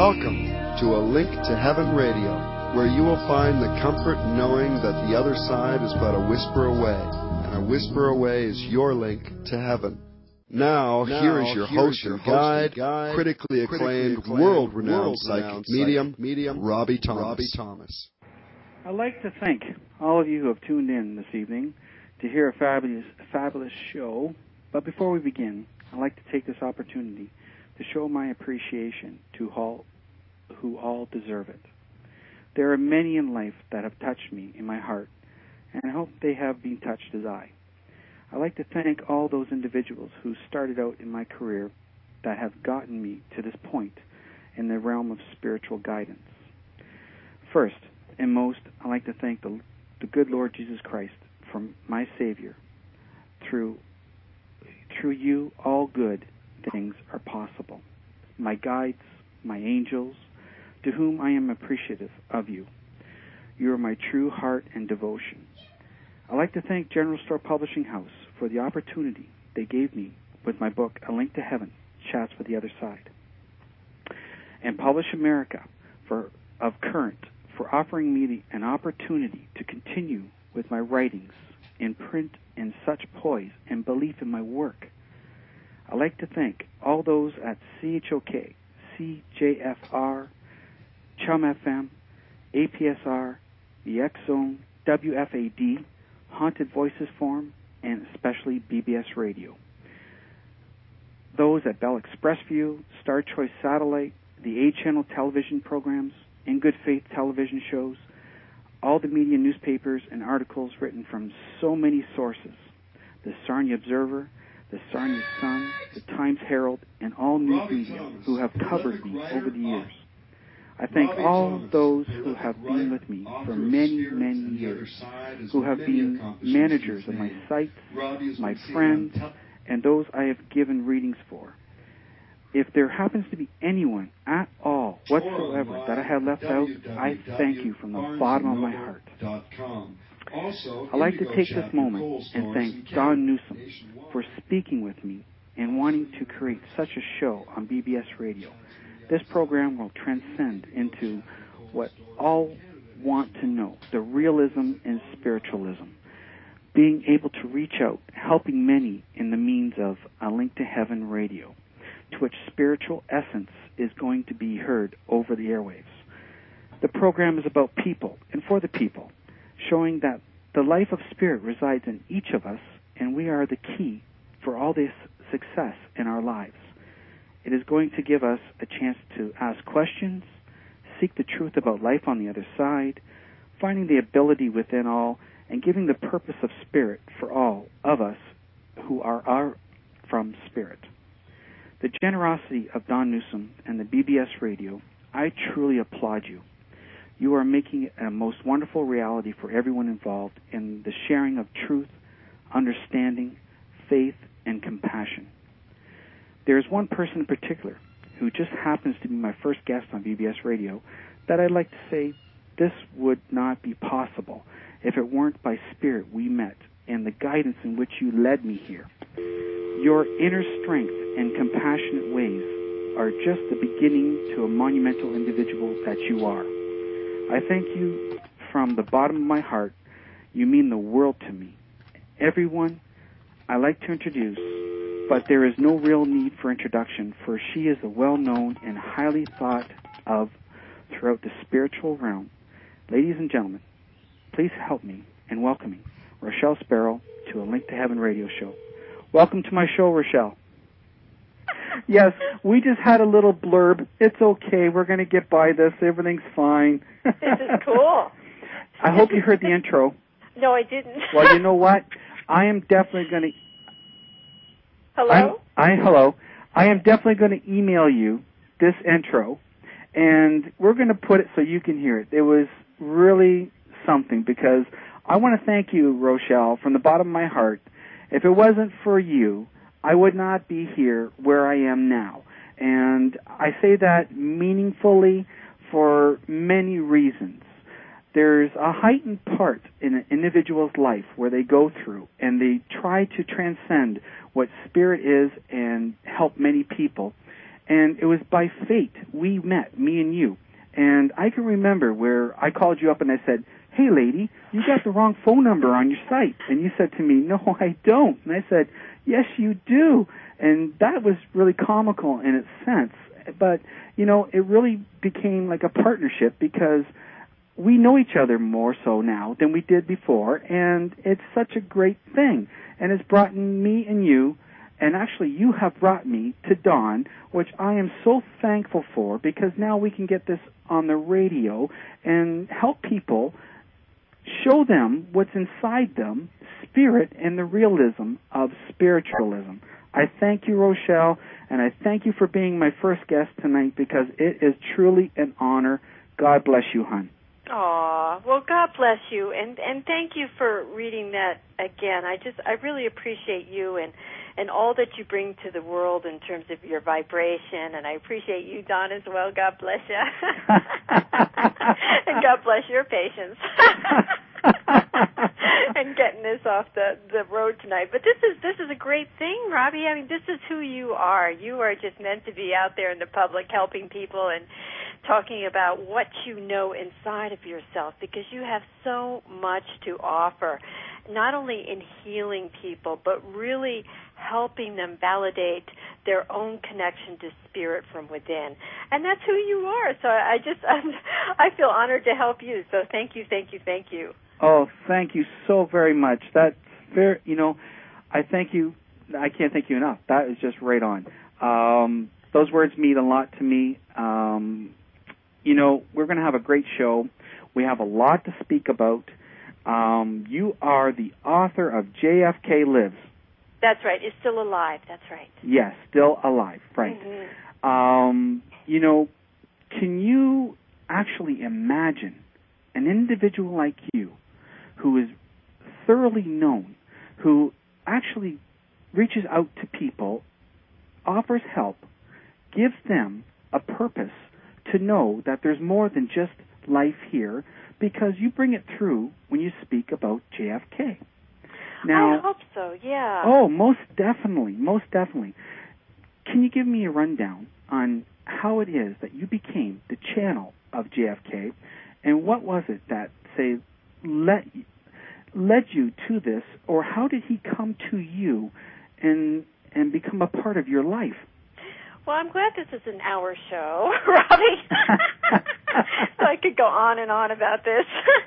Welcome to A Link to Heaven Radio, where you will find the comfort knowing that the other side is but a whisper away, and a whisper away is your link to heaven. Now here is your host and guide, critically acclaimed, world-renowned psychic medium, Robbie Thomas. I'd like to thank all of you who have tuned in this evening to hear a fabulous show. But before we begin, I'd like to take this opportunity to show my appreciation to all who all deserve it. There are many in life that have touched me in my heart, and I hope they have been touched as I. I'd like to thank all those individuals who started out in my career that have gotten me to this point in the realm of spiritual guidance. First and most, I'd like to thank the good Lord Jesus Christ for my Savior. Through you, all good things are possible. My guides, my angels, to whom I am appreciative of you. You are my true heart and devotion. I'd like to thank General Store Publishing House for the opportunity they gave me with my book, A Link to Heaven, Chats for the Other Side. And Publish America for offering me an opportunity to continue with my writings in print in such poise and belief in my work. I'd like to thank all those at CHOK, CJFR, Chum FM, APSR, the X-Zone, WFAD, Haunted Voices Forum, and especially BBS Radio. Those at Bell Express View, Star Choice Satellite, the A-Channel television programs, In Good Faith television shows, all the media newspapers and articles written from so many sources, the Sarnia Observer, the Sarnia Sun, the Times Herald, and all news media who have covered me over the years. I thank all of those who have been with me for many, many years, who have been managers of my sites, my friends, and those I have given readings for. If there happens to be anyone at all whatsoever that I have left out, I thank you from the bottom of my heart. I'd like to take this moment and thank Don Newsom for speaking with me and wanting to create such a show on BBS Radio. This program will transcend into what all want to know, the realism and spiritualism. Being able to reach out, helping many in the means of A Link to Heaven Radio, to which spiritual essence is going to be heard over the airwaves. The program is about people and for the people, showing that the life of spirit resides in each of us, and we are the key for all this success in our lives. It is going to give us a chance to ask questions, seek the truth about life on the other side, finding the ability within all, and giving the purpose of spirit for all of us who are from spirit. The generosity of Don Newsom and the BBS Radio, I truly applaud you. You are making it a most wonderful reality for everyone involved in the sharing of truth, understanding, faith, and compassion. There is one person in particular who just happens to be my first guest on BBS Radio that I'd like to say this would not be possible if it weren't by spirit we met and the guidance in which you led me here. Your inner strength and compassionate ways are just the beginning to a monumental individual that you are. I thank you from the bottom of my heart. You mean the world to me. Everyone I like to introduce, but there is no real need for introduction, for she is a well-known and highly thought of throughout the spiritual realm. Ladies and gentlemen, please help me in welcoming Rochelle Sparrow to A Link to Heaven radio show. Welcome to my show, Rochelle. Yes, we just had a little blurb. It's okay. We're going to get by this. Everything's fine. This is cool. I hope you heard the intro. No, I didn't. Well, you know what? I am definitely going to... Hello? Hello. I am definitely going to email you this intro, and we're going to put it so you can hear it. It was really something, because I want to thank you, Rochelle, from the bottom of my heart. If it wasn't for you, I would not be here where I am now. And I say that meaningfully for many reasons. There's a heightened part in an individual's life where they go through and they try to transcend what spirit is and help many people. And it was by fate we met, me and you. And I can remember where I called you up and I said, "Hey, lady, you got the wrong phone number on your site." And you said to me, "No, I don't." And I said, "Yes, you do." And that was really comical in its sense. But, it really became like a partnership because we know each other more so now than we did before, and it's such a great thing. And it's brought me and you, and actually you have brought me to Dawn, which I am so thankful for, because now we can get this on the radio and help people, show them what's inside them, spirit and the realism of spiritualism. I thank you, Rochelle, and I thank you for being my first guest tonight, because it is truly an honor. God bless you, hon. Aw, well, God bless you, and thank you for reading that again. I really appreciate you and all that you bring to the world in terms of your vibration, and I appreciate you, Don, as well. God bless you. And God bless your patience. And getting this off the road tonight. But this is a great thing, Robbie. I mean, this is who you are. You are just meant to be out there in the public helping people and talking about what you know inside of yourself, because you have so much to offer, not only in healing people, but really helping them validate their own connection to spirit from within. And that's who you are. So I feel honored to help you. So thank you, thank you, thank you. Oh, thank you so very much. That's very, I thank you. I can't thank you enough. That is just right on. Those words mean a lot to me. We're going to have a great show. We have a lot to speak about. You are the author of JFK Lives. That's right. It's still alive. That's right. Yes, still alive. Right. Mm-hmm. Can you actually imagine an individual like you who is thoroughly known, who actually reaches out to people, offers help, gives them a purpose to know that there's more than just life here, because you bring it through when you speak about JFK. Now, I hope so, yeah. Oh, most definitely, most definitely. Can you give me a rundown on how it is that you became the channel of JFK, and what was it that, say, led you to this, or how did he come to you and become a part of your life? Well, I'm glad this is an hour show, Robbie. So I could go on and on about this.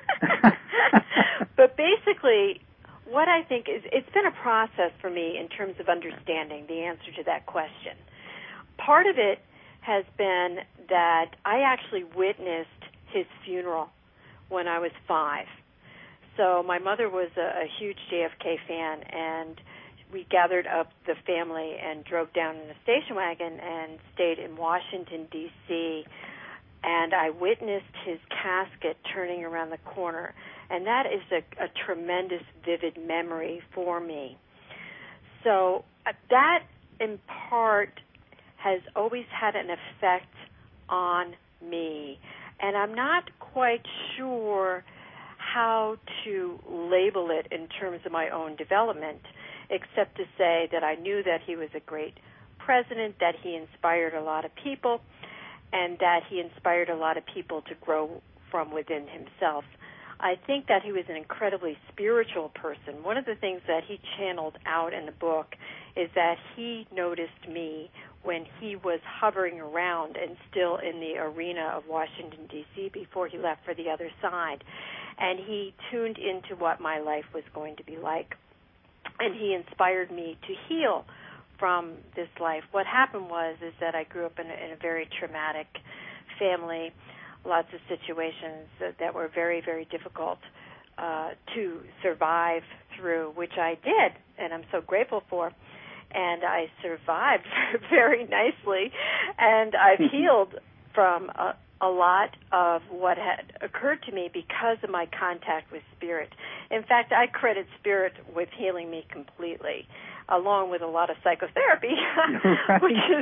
But basically, what I think is, it's been a process for me in terms of understanding the answer to that question. Part of it has been that I actually witnessed his funeral when I was 5. So my mother was a huge JFK fan, and we gathered up the family and drove down in a station wagon and stayed in Washington, D.C., and I witnessed his casket turning around the corner, and that is a tremendous, vivid memory for me. So that, in part, has always had an effect on me, and I'm not quite sure how to label it in terms of my own development, except to say that I knew that he was a great president, that he inspired a lot of people, and that he inspired a lot of people to grow from within himself. I think that he was an incredibly spiritual person. One of the things that he channeled out in the book is that he noticed me when he was hovering around and still in the arena of Washington, D.C. before he left for the other side. And he tuned into what my life was going to be like. And he inspired me to heal from this life. What happened is that I grew up in a very traumatic family, lots of situations that were very, very difficult to survive through, which I did, and I'm so grateful for. And I survived very nicely, and I've healed from a lot of what had occurred to me because of my contact with Spirit. In fact, I credit Spirit with healing me completely, along with a lot of psychotherapy, right.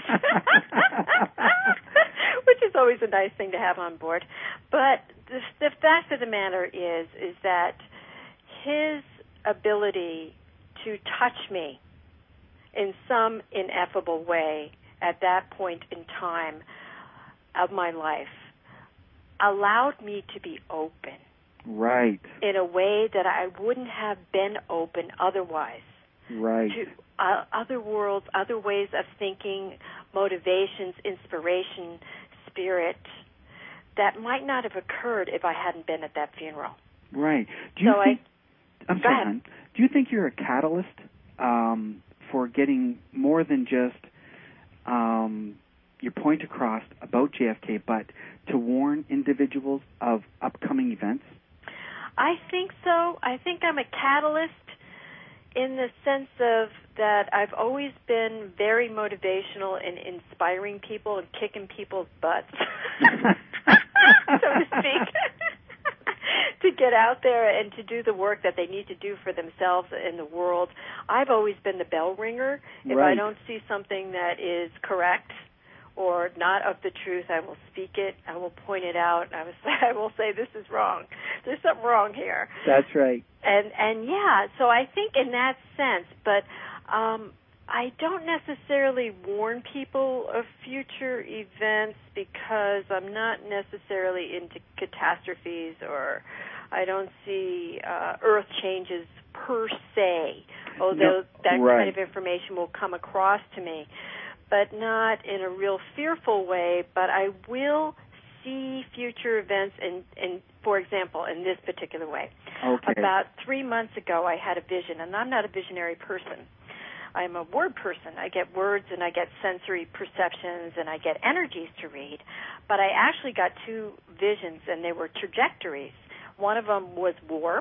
which is always a nice thing to have on board. But the fact of the matter is that his ability to touch me in some ineffable way at that point in time of my life allowed me to be open. Right. In a way that I wouldn't have been open otherwise. Right. To other worlds, other ways of thinking, motivations, inspiration, spirit, that might not have occurred if I hadn't been at that funeral. Right. Do you think you're a catalyst for getting more than just your point across about JFK, but to warn individuals of upcoming events? I think so. I think I'm a catalyst in the sense of that I've always been very motivational in inspiring people and kicking people's butts, so to speak, to get out there and to do the work that they need to do for themselves in the world. I've always been the bell ringer. If I don't see something that is correct or not of the truth, I will speak it. I will point it out. I will say this is wrong. There's something wrong here. That's right. And yeah, so I think in that sense, but I don't necessarily warn people of future events because I'm not necessarily into catastrophes, or I don't see earth changes per se, although that kind of information will come across to me, but not in a real fearful way. But I will see future events in for example, in this particular way. Okay. About 3 months ago, I had a vision, and I'm not a visionary person. I'm a word person. I get words, and I get sensory perceptions, and I get energies to read. But I actually got 2 visions, and they were trajectories. One of them was war,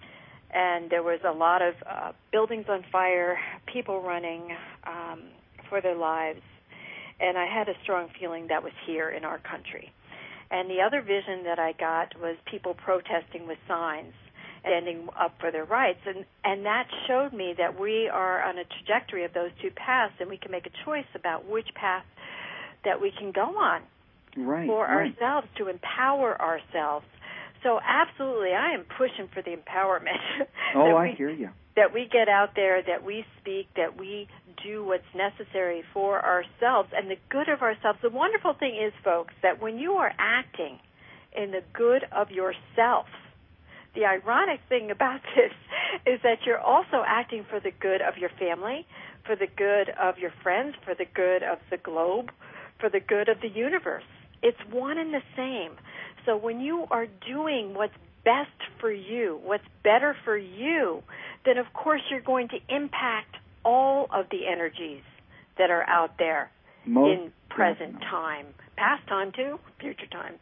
and there was a lot of buildings on fire, people running for their lives, and I had a strong feeling that was here in our country. And the other vision that I got was people protesting with signs, standing up for their rights. And that showed me that we are on a trajectory of those 2 paths, and we can make a choice about which path that we can go on for ourselves, to empower ourselves. So absolutely, I am pushing for the empowerment. I hear you. That we get out there, that we speak, that we do what's necessary for ourselves and the good of ourselves. The wonderful thing is, folks, that when you are acting in the good of yourself, the ironic thing about this is that you're also acting for the good of your family, for the good of your friends, for the good of the globe, for the good of the universe. It's one and the same. So when you are doing what's best for you, what's better for you, then of course you're going to impact all of the energies that are out there in present time, past time too, future time.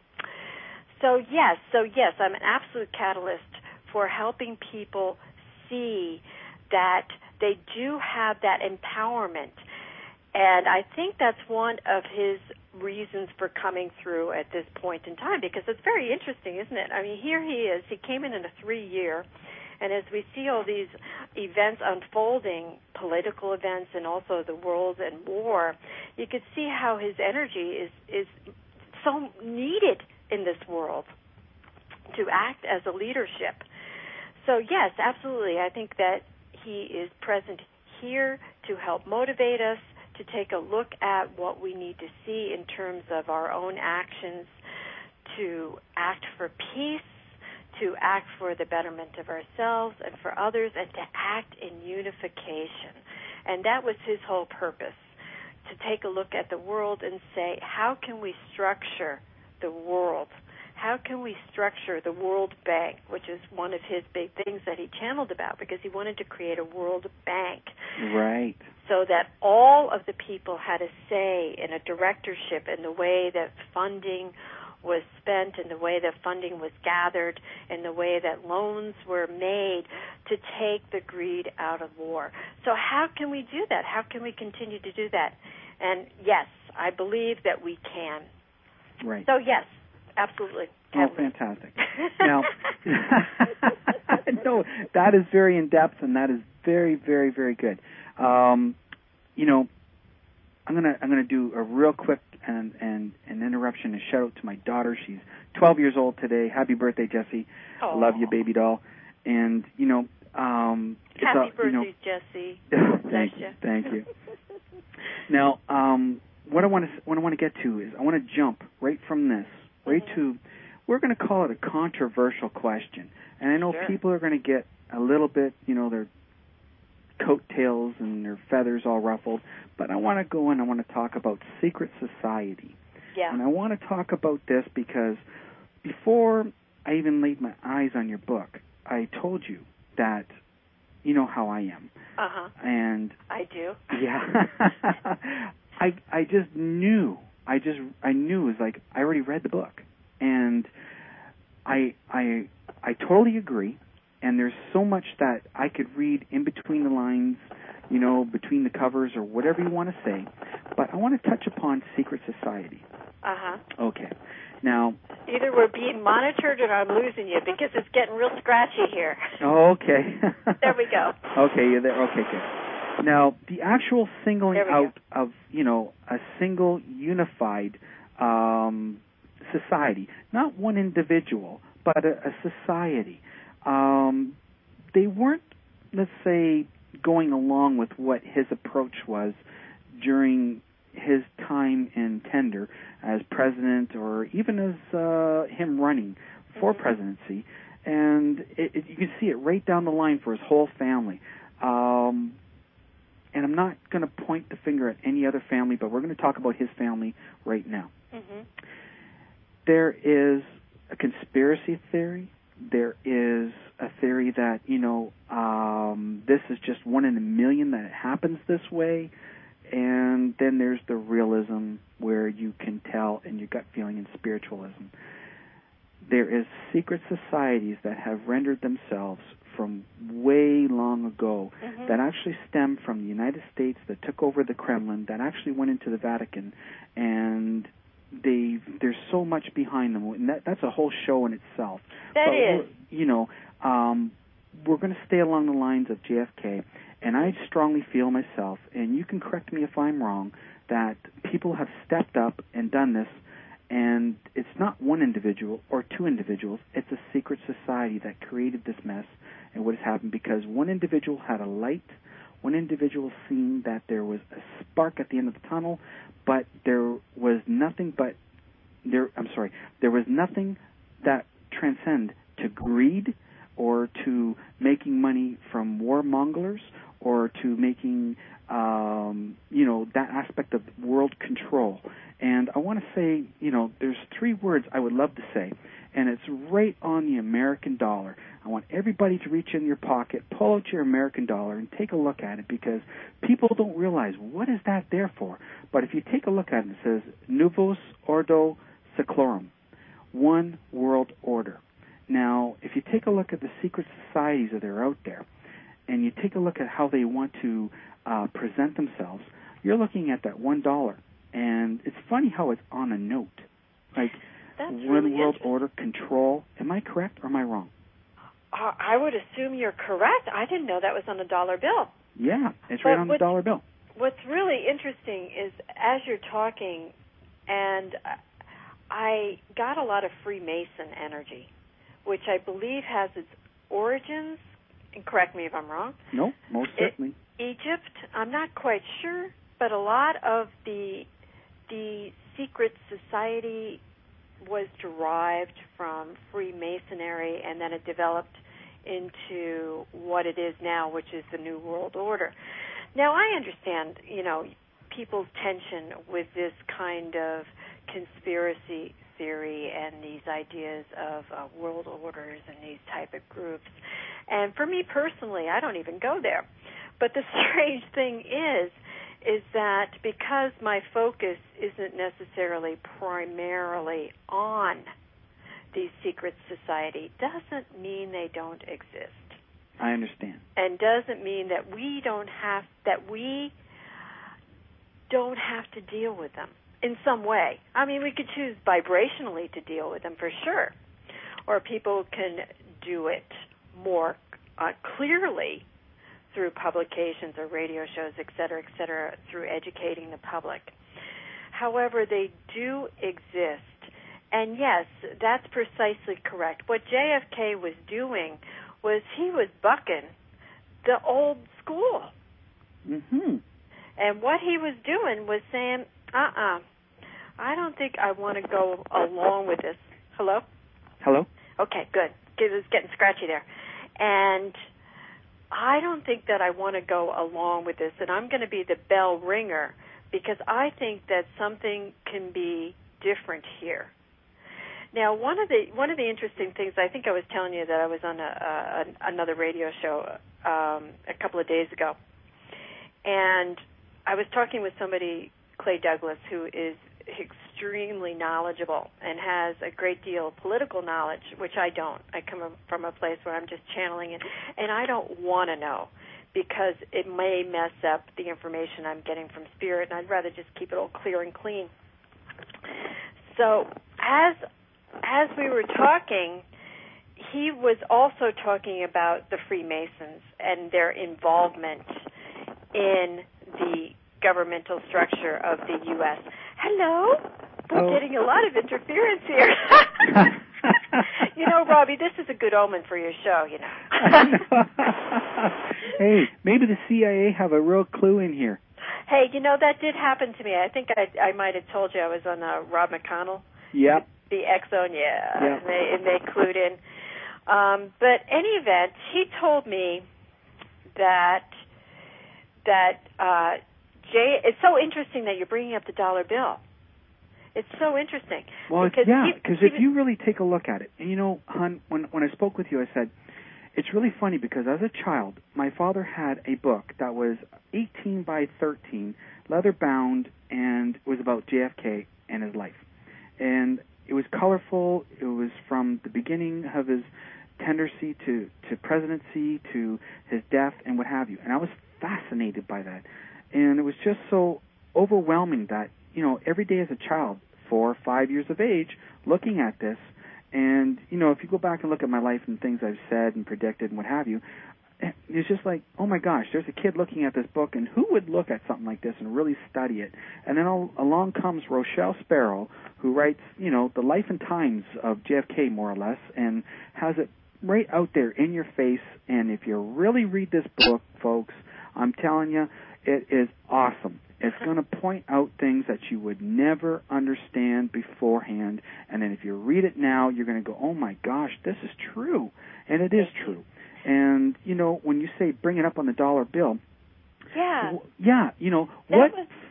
So yes, I'm an absolute catalyst for helping people see that they do have that empowerment. And I think that's one of his reasons for coming through at this point in time, because it's very interesting, isn't it? I mean, here he is. He came in a 3-year, and as we see all these events unfolding, political events and also the world and war, you could see how his energy is so needed in this world to act as a leadership. So, yes, absolutely. I think that he is present here to help motivate us, to take a look at what we need to see in terms of our own actions, to act for peace, to act for the betterment of ourselves and for others, and to act in unification. And that was his whole purpose, to take a look at the world and say, how can we structure the world? How can we structure the World Bank, which is one of his big things that he channeled about, because he wanted to create a World Bank. Right. So that all of the people had a say in a directorship in the way that funding was spent, in the way that funding was gathered, in the way that loans were made to take the greed out of war. So how can we do that? How can we continue to do that? And yes, I believe that we can. Right. So yes, absolutely. Oh, fantastic. Now, no, that is very in-depth, and that is very, very, very good. You know, I'm gonna do a real quick and an interruption, a shout out to my daughter. She's 12 years old today. Happy birthday, Jessie! I love you, baby doll. And you know, happy birthday, Jessie. Thank you. Now, what I want to get to is I want to jump right from this right to, we're going to call it a controversial question. And I know people are going to get a little bit, their coattails and their feathers all ruffled, but I want to go and I want to talk about secret society. Yeah. And I want to talk about this because before I even laid my eyes on your book, I told you that you know how I am. Uh-huh. And I do. Yeah. I just knew. I knew. It was like I already read the book. And I totally agree. And there's so much that I could read in between the lines, between the covers or whatever you want to say. But I want to touch upon secret society. Uh-huh. Okay. Now, either we're being monitored or I'm losing you because it's getting real scratchy here. Oh, okay. There we go. Okay, you're there. Okay, good. Now, the actual singling out of, a single unified society, not one individual, but a society. They weren't, let's say, going along with what his approach was during his time in tender as president or even as him running for presidency. And you can see it right down the line for his whole family. And I'm not going to point the finger at any other family, but we're going to talk about his family right now. Mm-hmm. There is a conspiracy theory. There is a theory that, this is just one in a million that it happens this way. And then there's the realism where you can tell in your gut feeling and spiritualism. There is secret societies that have rendered themselves from way long ago that actually stem from the United States that took over the Kremlin, that actually went into the Vatican, and there's so much behind them. And that's a whole show in itself. That is. We're going to stay along the lines of JFK, and I strongly feel myself, and you can correct me if I'm wrong, that people have stepped up and done this, and it's not one individual or two individuals. It's a secret society that created this mess and what has happened because one individual had a light, one individual seen that there was a spark at the end of the tunnel, but there was nothing that transcend to greed or to making money from warmongers or to making, that aspect of world control. And I want to say, there's three words I would love to say, and it's right on the American dollar. I want everybody to reach in your pocket, pull out your American dollar, and take a look at it because people don't realize what is that there for. But if you take a look at it, it says Novus Ordo Seclorum, one world order. Now, if you take a look at the secret societies that are out there, and you take a look at how they want to present themselves, you're looking at that $1. And it's funny how it's on a note. Like, that's one really world order, control. Am I correct or am I wrong? I would assume you're correct. I didn't know that was on a dollar bill. Yeah, it's right on the dollar bill. What's really interesting is as you're talking, and I got a lot of Freemason energy, which I believe has its origins, and correct me if I'm wrong. No, most certainly. Egypt, I'm not quite sure, but a lot of the secret society was derived from Freemasonry, and then it developed into what it is now, which is the New World Order. Now, I understand, people's tension with this kind of conspiracy theory and these ideas of world orders and these type of groups. And for me personally, I don't even go there. But the strange thing is that because my focus isn't necessarily primarily on these secret society, doesn't mean they don't exist. I understand. And doesn't mean that we don't have to deal with them in some way. I mean, we could choose vibrationally to deal with them for sure, or people can do it more clearly through publications or radio shows, et cetera, through educating the public. However, they do exist. And yes, that's precisely correct. What JFK was doing was he was bucking the old school. Mm-hmm. And what he was doing was saying, I don't think I want to go along with this. Hello? Hello? Okay, good. It was getting scratchy there. And I don't think that I want to go along with this, and I'm going to be the bell ringer because I think that something can be different here. Now, one of the interesting things, I think I was telling you that I was on another radio show a couple of days ago, and I was talking with somebody, Clay Douglas, who is extremely knowledgeable and has a great deal of political knowledge, which I don't. I come from a place where I'm just channeling it, and I don't want to know because it may mess up the information I'm getting from Spirit, and I'd rather just keep it all clear and clean. So as we were talking, he was also talking about the Freemasons and their involvement in the governmental structure of the U.S. Hello? We're getting a lot of interference here. You know, Robbie, this is a good omen for your show, you know. Hey, maybe the CIA have a real clue in here. Hey, you know, that did happen to me. I think I might have told you I was on Rob McConnell. Yep. The X-Zone, yeah. Yep. And they clued in. But any event, he told me that Jay, it's so interesting that you're bringing up the dollar bill. It's so interesting. Well, because if you really take a look at it, and you know, hon, when I spoke with you, I said, it's really funny because as a child, my father had a book that was 18 by 13, leather-bound, and it was about JFK and his life. And it was colorful. It was from the beginning of his tendency to presidency to his death and what have you. And I was fascinated by that. And it was just so overwhelming that, you know, every day as a child, 4 or 5 years of age, looking at this, and, you know, if you go back and look at my life and things I've said and predicted and what have you, it's just like, oh my gosh, there's a kid looking at this book, and who would look at something like this and really study it? And then along comes Rochelle Sparrow, who writes, you know, the life and times of JFK, more or less, and has it right out there in your face. And if you really read this book, folks, I'm telling you, it is awesome. It's going to point out things that you would never understand beforehand. And then if you read it now, you're going to go, oh, my gosh, this is true. And it is true. And, you know, when you say bring it up on the dollar bill. Yeah. Yeah, you know, Well,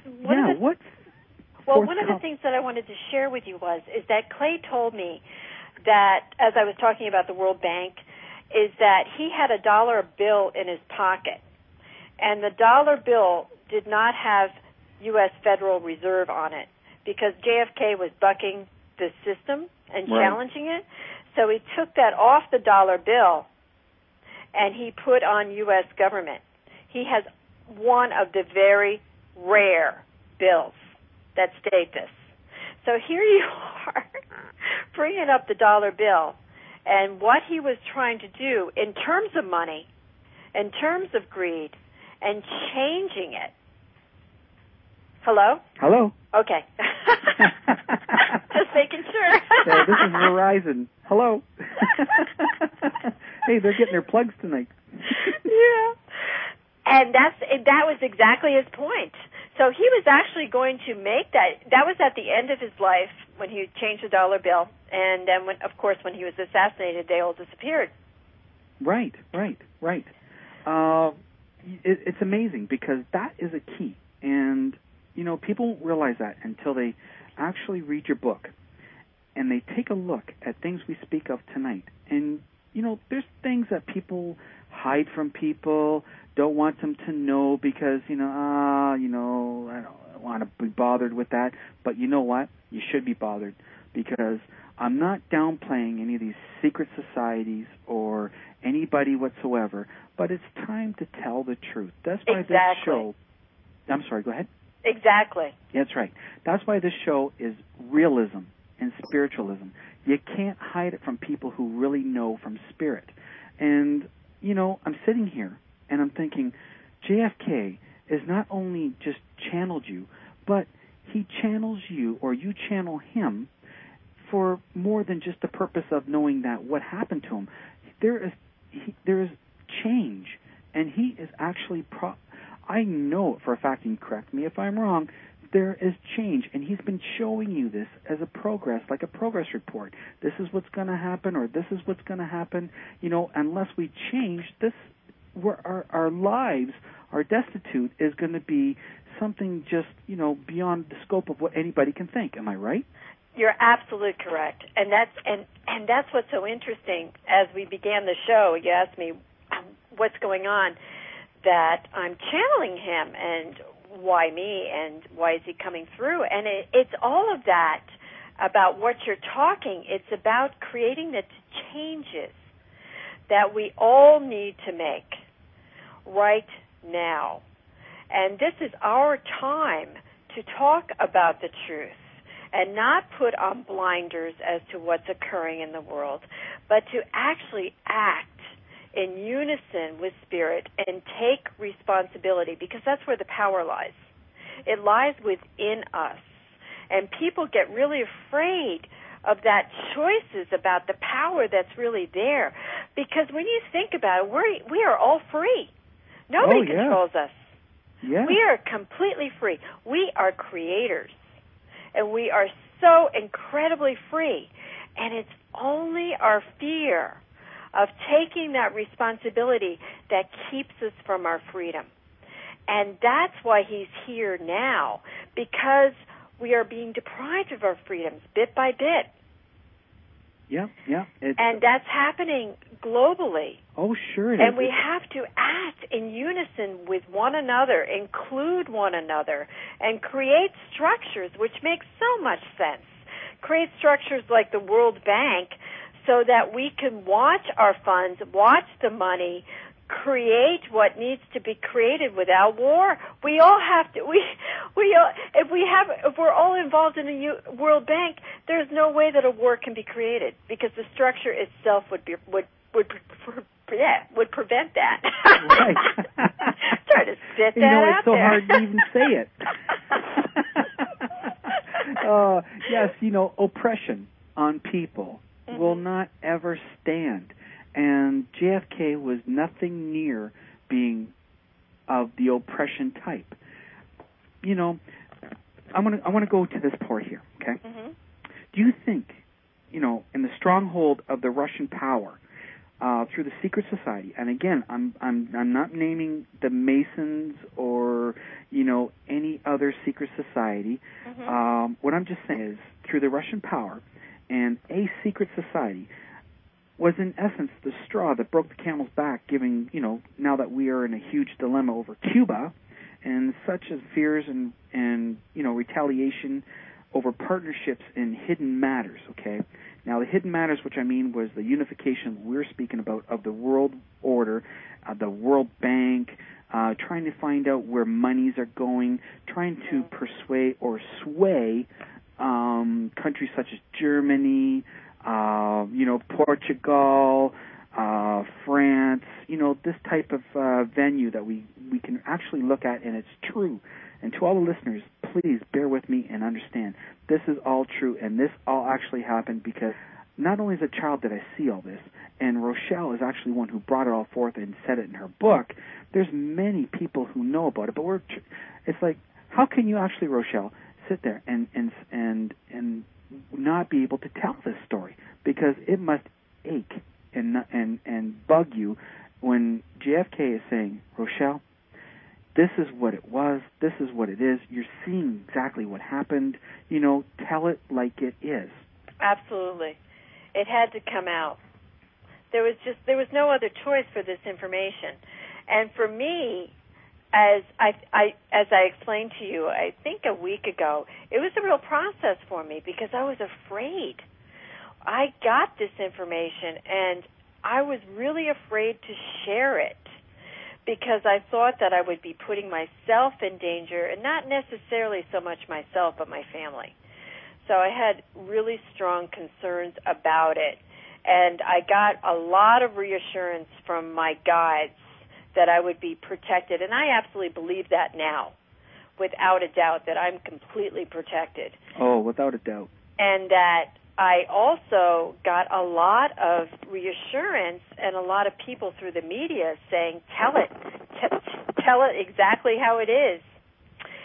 one of the things that I wanted to share with you is that Clay told me that, as I was talking about the World Bank, is that he had a dollar bill in his pocket. And the dollar bill did not have U.S. Federal Reserve on it because JFK was bucking the system and challenging it. So he took that off the dollar bill and he put on U.S. government. He has one of the very rare bills that state this. So here you are bringing up the dollar bill and what he was trying to do in terms of money, in terms of greed, and changing it. Hello? Hello. Okay. Just making sure. Yeah, this is Verizon. Hello. Hey, they're getting their plugs tonight. Yeah. And that was exactly his point. So he was actually going to make that. That was at the end of his life when he changed the dollar bill. And then, when he was assassinated, they all disappeared. Right. It's amazing because that is a key. And, you know, people won't realize that until they actually read your book and they take a look at things we speak of tonight. And, you know, there's things that people hide from people, don't want them to know because, I don't want to be bothered with that. But you know what? You should be bothered because I'm not downplaying any of these secret societies or anybody whatsoever, but it's time to tell the truth. That's why this show... I'm sorry, go ahead. Exactly. That's right. That's why this show is realism and spiritualism. You can't hide it from people who really know from spirit. And, you know, I'm sitting here and I'm thinking, JFK is not only just channeled you, but he channels you or you channel him for more than just the purpose of knowing that what happened to him. There is change, and he is actually I know for a fact, and correct me if I'm wrong, there is change, and he's been showing you this as a progress, like a progress report. This is what's going to happen, or this is what's going to happen. Unless we change this, our lives, our destitute is going to be something just, beyond the scope of what anybody can think. Am I right? You're absolutely correct, and that's what's so interesting. As we began the show, you asked me what's going on, that I'm channeling him, and why me, and why is he coming through? And it's all of that about what you're talking. It's about creating the changes that we all need to make right now. And this is our time to talk about the truth and not put on blinders as to what's occurring in the world, but to actually act in unison with Spirit and take responsibility, because that's where the power lies. It lies within us. And people get really afraid of that choices about the power that's really there, because when you think about it, we are all free. Nobody controls us. Yeah. We are completely free. We are creators. And we are so incredibly free. And it's only our fear of taking that responsibility that keeps us from our freedom. And that's why he's here now, because we are being deprived of our freedoms bit by bit. Yeah. And that's happening globally. Oh, sure it is. And we have to act in unison with one another, include one another, and create structures which make so much sense. Create structures like the World Bank so that we can watch our funds, watch the money, create what needs to be created without war. We all have to. If we're all involved in a World Bank, there's no way that a war can be created, because the structure itself would prevent that. Right. Try to spit that out it's so there. hard to even say it. Yes, oppression on people will not ever stand. And JFK was nothing near being of the oppression type. I want to go to this part here, okay? Mm-hmm. Do you think, in the stronghold of the Russian power through the secret society, and again, I'm not naming the Masons or any other secret society. Mm-hmm. What I'm just saying is, through the Russian power and a secret society, was in essence the straw that broke the camel's back, giving, now that we are in a huge dilemma over Cuba, and such as fears and retaliation over partnerships in hidden matters, okay? Now, the hidden matters, which I mean was the unification we're speaking about of the world order, the World Bank, trying to find out where monies are going, trying to persuade or sway countries such as Germany, Portugal, France, this type of venue that we can actually look at, and it's true. And to all the listeners, please bear with me and understand, this is all true, and this all actually happened because not only as a child did I see all this, and Rochelle is actually one who brought it all forth and said it in her book. There's many people who know about it, but it's like, how can you actually, Rochelle, sit there and not be able to tell this story? Because it must ache and bug you when JFK is saying, Rochelle, this is what it was, this is what it is, you're seeing exactly what happened, tell it like it is. Absolutely. It had to come out. There was no other choice for this information. And for me, as I explained to you, I think a week ago, it was a real process for me because I was afraid. I got this information, and I was really afraid to share it because I thought that I would be putting myself in danger, and not necessarily so much myself, but my family. So I had really strong concerns about it, and I got a lot of reassurance from my guides that I would be protected, and I absolutely believe that now, without a doubt, that I'm completely protected. Oh, without a doubt. And that I also got a lot of reassurance and a lot of people through the media saying, tell it exactly how it is.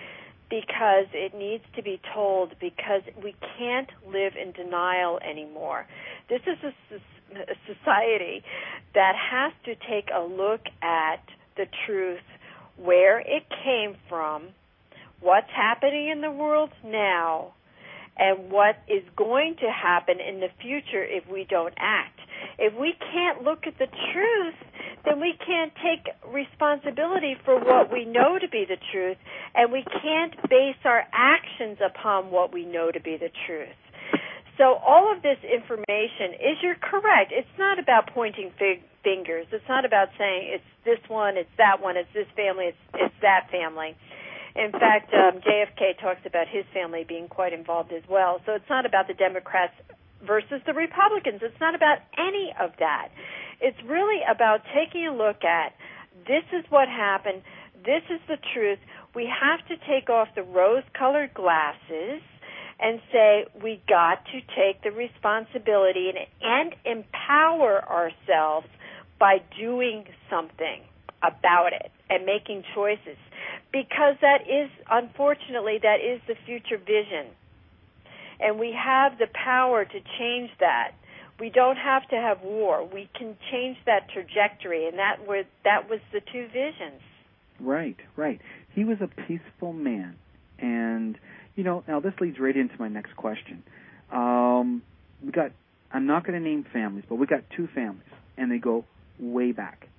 because it needs to be told, because we can't live in denial anymore. This is a society that has to take a look at the truth, where it came from, what's happening in the world now, and what is going to happen in the future if we don't act. If we can't look at the truth, then we can't take responsibility for what we know to be the truth, and we can't base our actions upon what we know to be the truth. So all of this information you're correct. It's not about pointing fingers. It's not about saying it's this one, it's that one, it's this family, it's that family. In fact, JFK talks about his family being quite involved as well. So it's not about the Democrats versus the Republicans. It's not about any of that. It's really about taking a look at this is what happened, this is the truth. We have to take off the rose-colored glasses and say we got to take the responsibility and empower ourselves by doing something about it and making choices, because that is, unfortunately, that is the future vision. And we have the power to change that. We don't have to have war. We can change that trajectory, and that was the two visions. Right. He was a peaceful man, and now this leads right into my next question. I'm not going to name families, but we got two families, and they go way back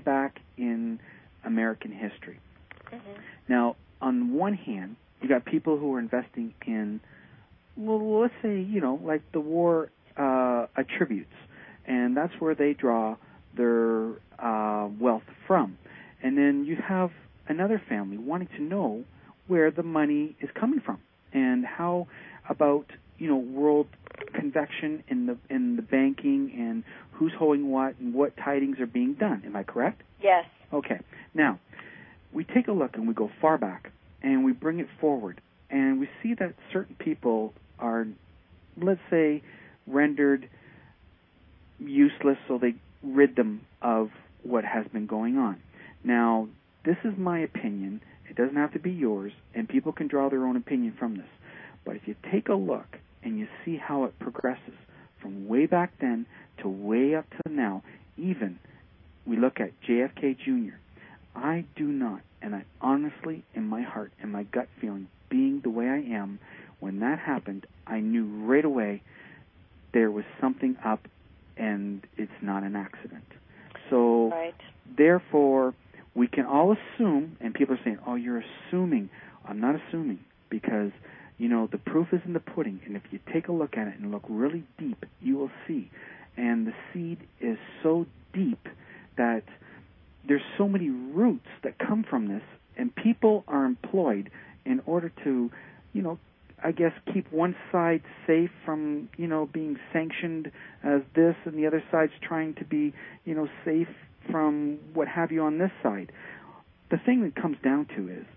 in American history. Mm-hmm. Now, on one hand, you got people who are investing in, well, let's say, like the war attributes, and that's where they draw their wealth from. And then you have another family wanting to know where the money is coming from and how about world convection in the banking and who's holding what and what tidings are being done. Am I correct? Yes. Okay. Now, we take a look and we go far back and we bring it forward and we see that certain people are, let's say, rendered useless, so they rid them of what has been going on. Now, this is my opinion. It doesn't have to be yours, and people can draw their own opinion from this. But if you take a look and you see how it progresses from way back then to way up to now, even we look at JFK Jr., I do not, and I honestly, in my heart and my gut feeling, being the way I am, when that happened, I knew right away there was something up and it's not an accident. So, right. Therefore, we can all assume, and people are saying, oh, you're assuming. I'm not assuming, because, the proof is in the pudding, and if you take a look at it and look really deep, you will see. And the seed is so deep that there's so many roots that come from this, and people are employed in order to, I guess, keep one side safe from, being sanctioned as this, and the other side's trying to be, safe from what have you on this side. The thing that comes down to is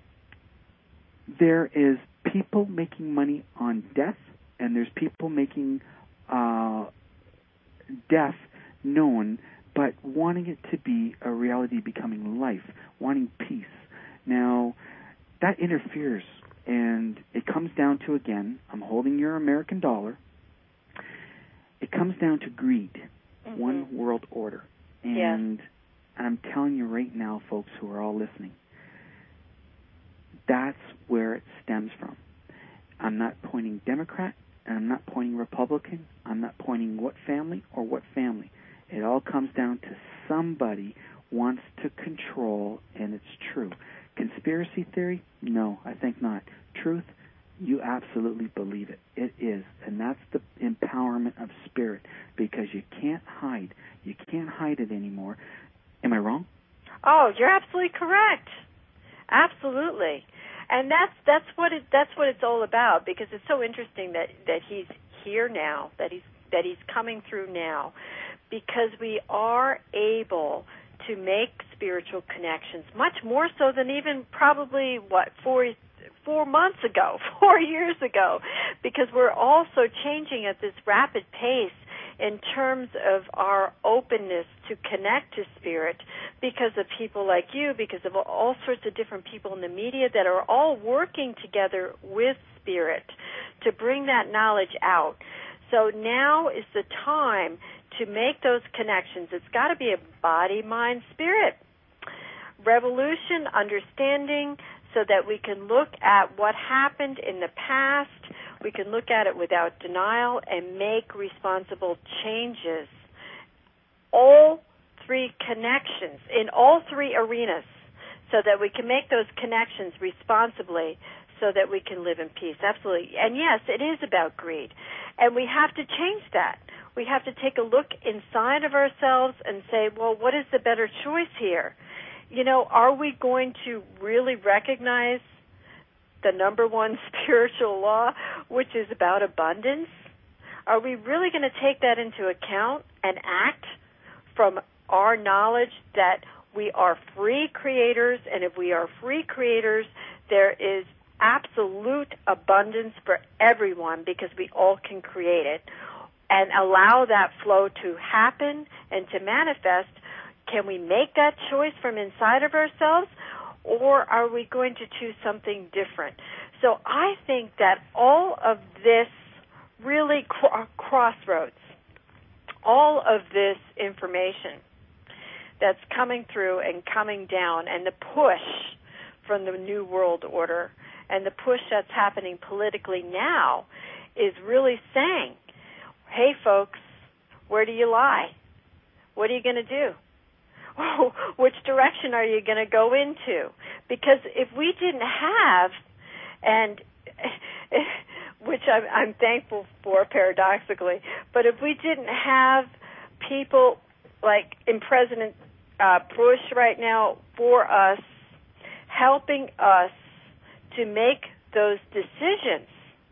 there is people making money on death, and there's people making death known, but wanting it to be a reality becoming life, wanting peace. Now, that interferes, and it comes down to, again, I'm holding your American dollar, it comes down to greed, one world order. And I'm telling you right now, folks who are all listening, that's where it stems from. I'm not pointing Democrat, and I'm not pointing Republican. I'm not pointing what family or what family. It all comes down to somebody wants to control, and it's true. Conspiracy theory? No, I think not. Truth? You absolutely believe it. It is, and that's the empowerment of spirit, because you can't hide. You can't hide it anymore. Am I wrong? Oh, you're absolutely correct. Absolutely. And that's what it's all about, because it's so interesting that he's here now, that he's coming through now, because we are able to make spiritual connections much more so than even probably 4 months ago, 4 years ago, because we're also changing at this rapid pace in terms of our openness to connect to spirit, because of people like you, because of all sorts of different people in the media that are all working together with Spirit to bring that knowledge out. So now is the time to make those connections. It's got to be a body, mind, spirit revolution, understanding, so that we can look at what happened in the past. We can look at it without denial and make responsible changes. All three connections in all three arenas, so that we can make those connections responsibly, so that we can live in peace. Absolutely. And yes, it is about greed. And we have to change that. We have to take a look inside of ourselves and say, well, what is the better choice here? You know, are we going to really recognize the number one spiritual law, which is about abundance? Are we really going to take that into account and act from our knowledge that we are free creators, and if we are free creators, there is absolute abundance for everyone because we all can create it, and allow that flow to happen and to manifest? Can we make that choice from inside of ourselves, or are we going to choose something different? So I think that all of this really crossroads, all of this information that's coming through and coming down, and the push from the New World Order and the push that's happening politically now is really saying, hey, folks, where do you lie? What are you going to do? Oh, which direction are you going to go into? Because if we didn't have, and which I'm thankful for paradoxically, but if we didn't have people like in President Bush right now for us, helping us to make those decisions,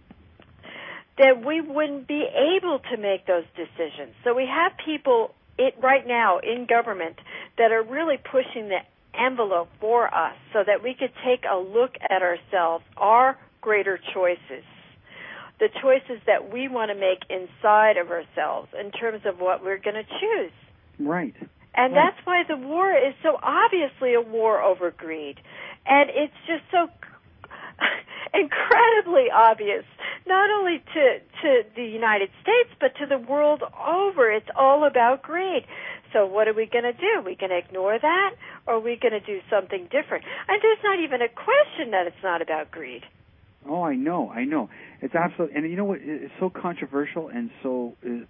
then we wouldn't be able to make those decisions. So we have people right now in government that are really pushing the envelope for us so that we could take a look at ourselves, our greater choices, the choices that we want to make inside of ourselves in terms of what we're going to choose. Right. And that's why the war is so obviously a war over greed. And it's just so incredibly obvious, not only to the United States, but to the world over. It's all about greed. So what are we going to do? Are we going to ignore that, or are we going to do something different? And there's not even a question that it's not about greed. Oh, I know. It's absolutely, and you know what? It's so controversial, and so in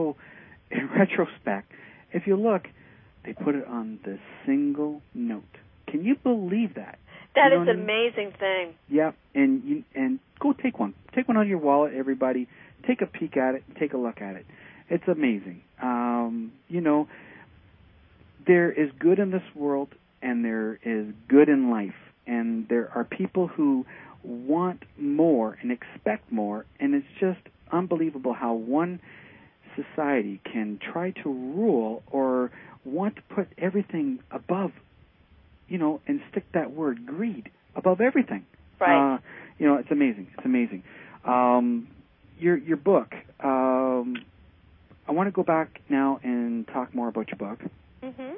retrospect, if you look, they put it on the single note. Can you believe that? That is an amazing thing. Yeah, and go take one. Take one out of your wallet, everybody. Take a peek at it. Take a look at it. It's amazing. There is good in this world, and there is good in life, and there are people who want more and expect more, and it's just unbelievable how one society can try to rule or want to put everything above, and stick that word greed above everything. Right. It's amazing. It's amazing. Your book, I want to go back now and talk more about your book. Mm-hmm.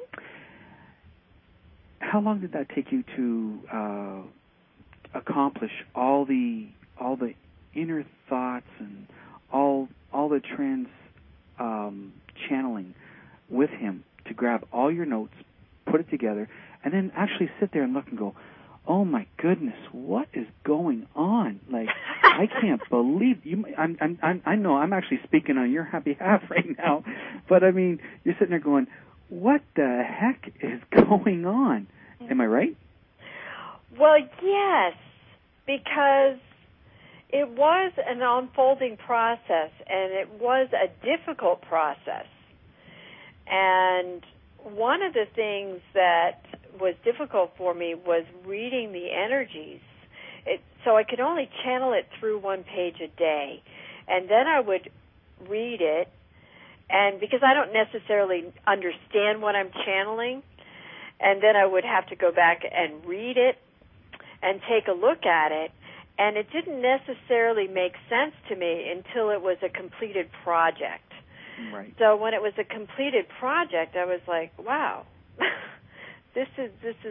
How long did that take you to accomplish all the inner thoughts and all the channeling with him to grab all your notes, put it together, and then actually sit there and look and go, oh my goodness, what is going on? Like, I can't believe you. I know I'm actually speaking on your behalf right now, but I mean, you're sitting there going, what the heck is going on? Am I right? Well, yes, because it was an unfolding process, and it was a difficult process. And one of the things that was difficult for me was reading the energies. So I could only channel it through one page a day. And then I would read it, and because I don't necessarily understand what I'm channeling, and then I would have to go back and read it and take a look at it, and it didn't necessarily make sense to me until it was a completed project. Right. So when it was a completed project, I was like, wow, This is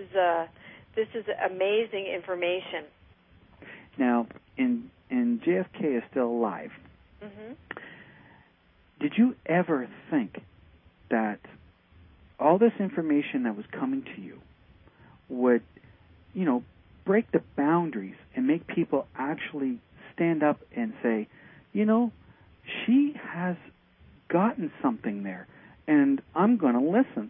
amazing information. Now, in JFK is still alive. Mm-hmm. Did you ever think that all this information that was coming to you would, break the boundaries and make people actually stand up and say, she has gotten something there, and I'm going to listen?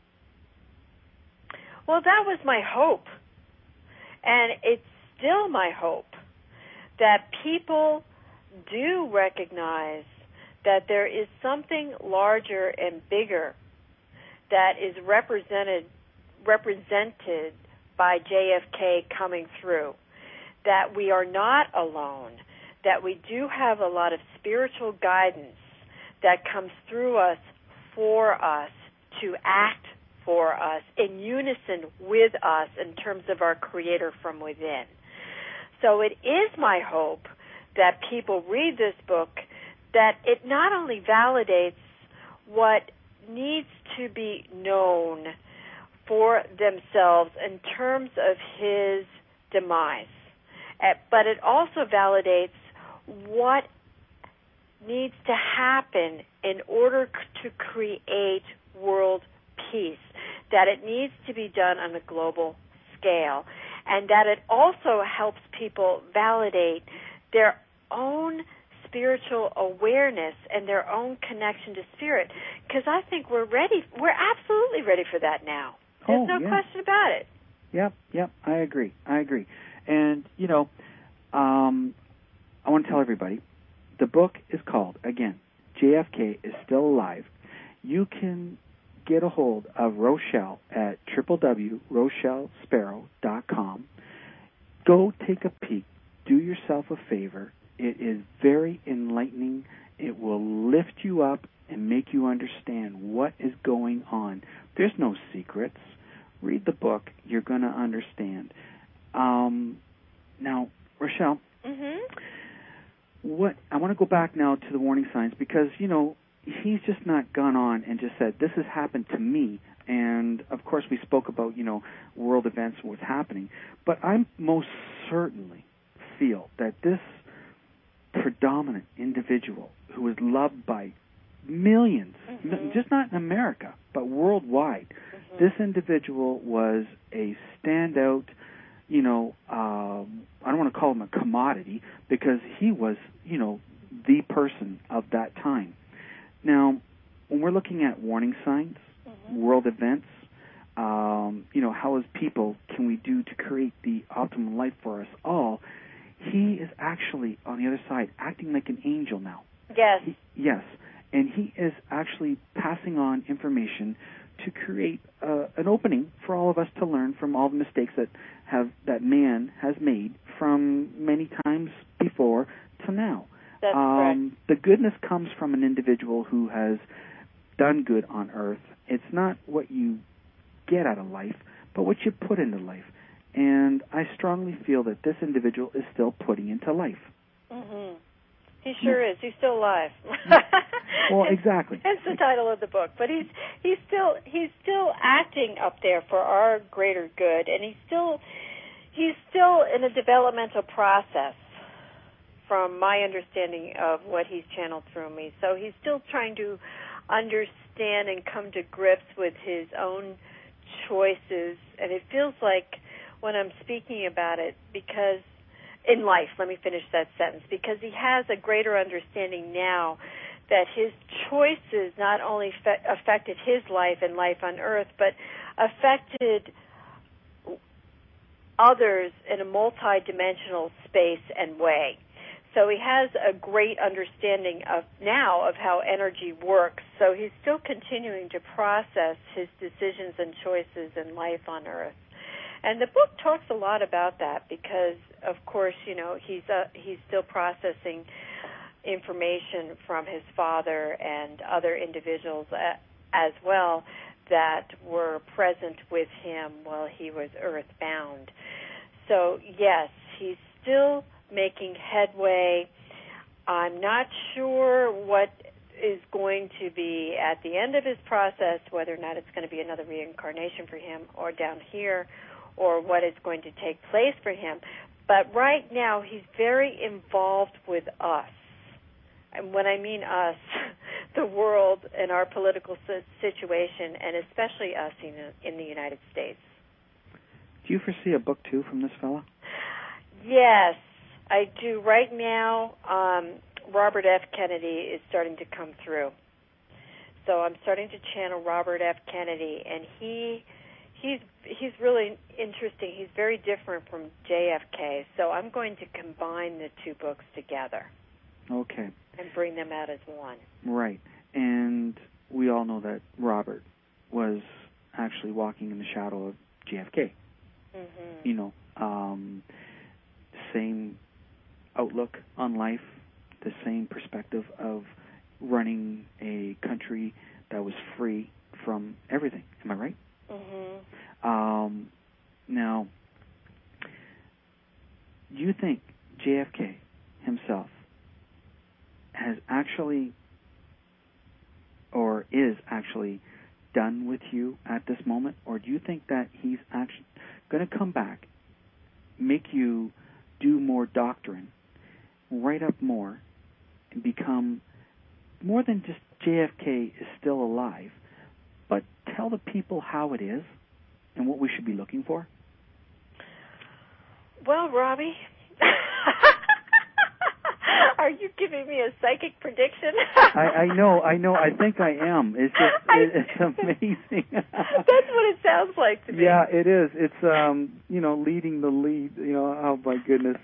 Well, that was my hope, and it's still my hope that people do recognize that there is something larger and bigger that is represented by JFK coming through, that we are not alone, that we do have a lot of spiritual guidance that comes through us, for us, to act for us, in unison with us in terms of our Creator from within. So it is my hope that people read this book, that it not only validates what needs to be known for themselves in terms of his demise, but it also validates what needs to happen in order to create world peace, that it needs to be done on a global scale, and that it also helps people validate their own spiritual awareness and their own connection to spirit, because I think we're absolutely ready for that now. There's no question about it. Yep, I agree. And, I want to tell everybody, the book is called, again, JFK is Still Alive. You can get a hold of Rochelle at www.rochellesparrow.com. Go take a peek. Do yourself a favor. It is very enlightening. It will lift you up and make you understand what is going on. There's no secrets. Read the book. You're going to understand. Now, Rochelle, what I want to go back now to the warning signs, because, he's just not gone on and just said, this has happened to me. And, of course, we spoke about, world events and what's happening. But I most certainly feel that this predominant individual who is loved by millions, just not in America, but worldwide, this individual was a standout, I don't want to call him a commodity, because he was, the person of that time. Now, when we're looking at warning signs, world events, how as people can we do to create the optimum life for us all, he is actually, on the other side, acting like an angel now. Yes. Yes. And he is actually passing on information to create an opening for all of us to learn from all the mistakes that man has made from many times before to now. That's correct. The goodness comes from an individual who has done good on earth. It's not what you get out of life, but what you put into life. And I strongly feel that this individual is still putting into life. He sure is. He's still alive. Well, exactly. That's the title of the book. But he's still acting up there for our greater good, and he's still in a developmental process, from my understanding of what he's channeled through me. So he's still trying to understand and come to grips with his own choices, and it feels like when I'm speaking about it, because in life, let me finish that sentence, because he has a greater understanding now that his choices not only affected his life and life on earth, but affected others in a multidimensional space and way. So he has a great understanding of how energy works. So he's still continuing to process his decisions and choices in life on earth. And the book talks a lot about that because, of course, he's still processing information from his father and other individuals as well that were present with him while he was earthbound. So, yes, he's still making headway. I'm not sure what is going to be at the end of his process, whether or not it's going to be another reincarnation for him or down here, or what is going to take place for him. But right now, he's very involved with us. And when I mean us, the world and our political situation, and especially us in the United States. Do you foresee a book, too, from this fella? Yes, I do. Right now, Robert F. Kennedy is starting to come through. So I'm starting to channel Robert F. Kennedy, and he's really interesting. He's very different from JFK. So I'm going to combine the two books together. Okay. And bring them out as one. Right. And we all know that Robert was actually walking in the shadow of JFK. Mm-hmm. You know, same outlook on life, the same perspective of running a country that was free from everything. Am I right? Mm-hmm. Now, do you think JFK himself has actually, or is actually, done with you at this moment? Or do you think that he's actually going to come back, make you do more doctrine, write up more, and become more than just JFK is still alive, but tell the people how it is and what we should be looking for? Well, Robbie, are you giving me a psychic prediction? I know. I think I am. It's just, it's amazing. That's what it sounds like to me. Yeah, it is. It's, leading the lead. Oh my goodness.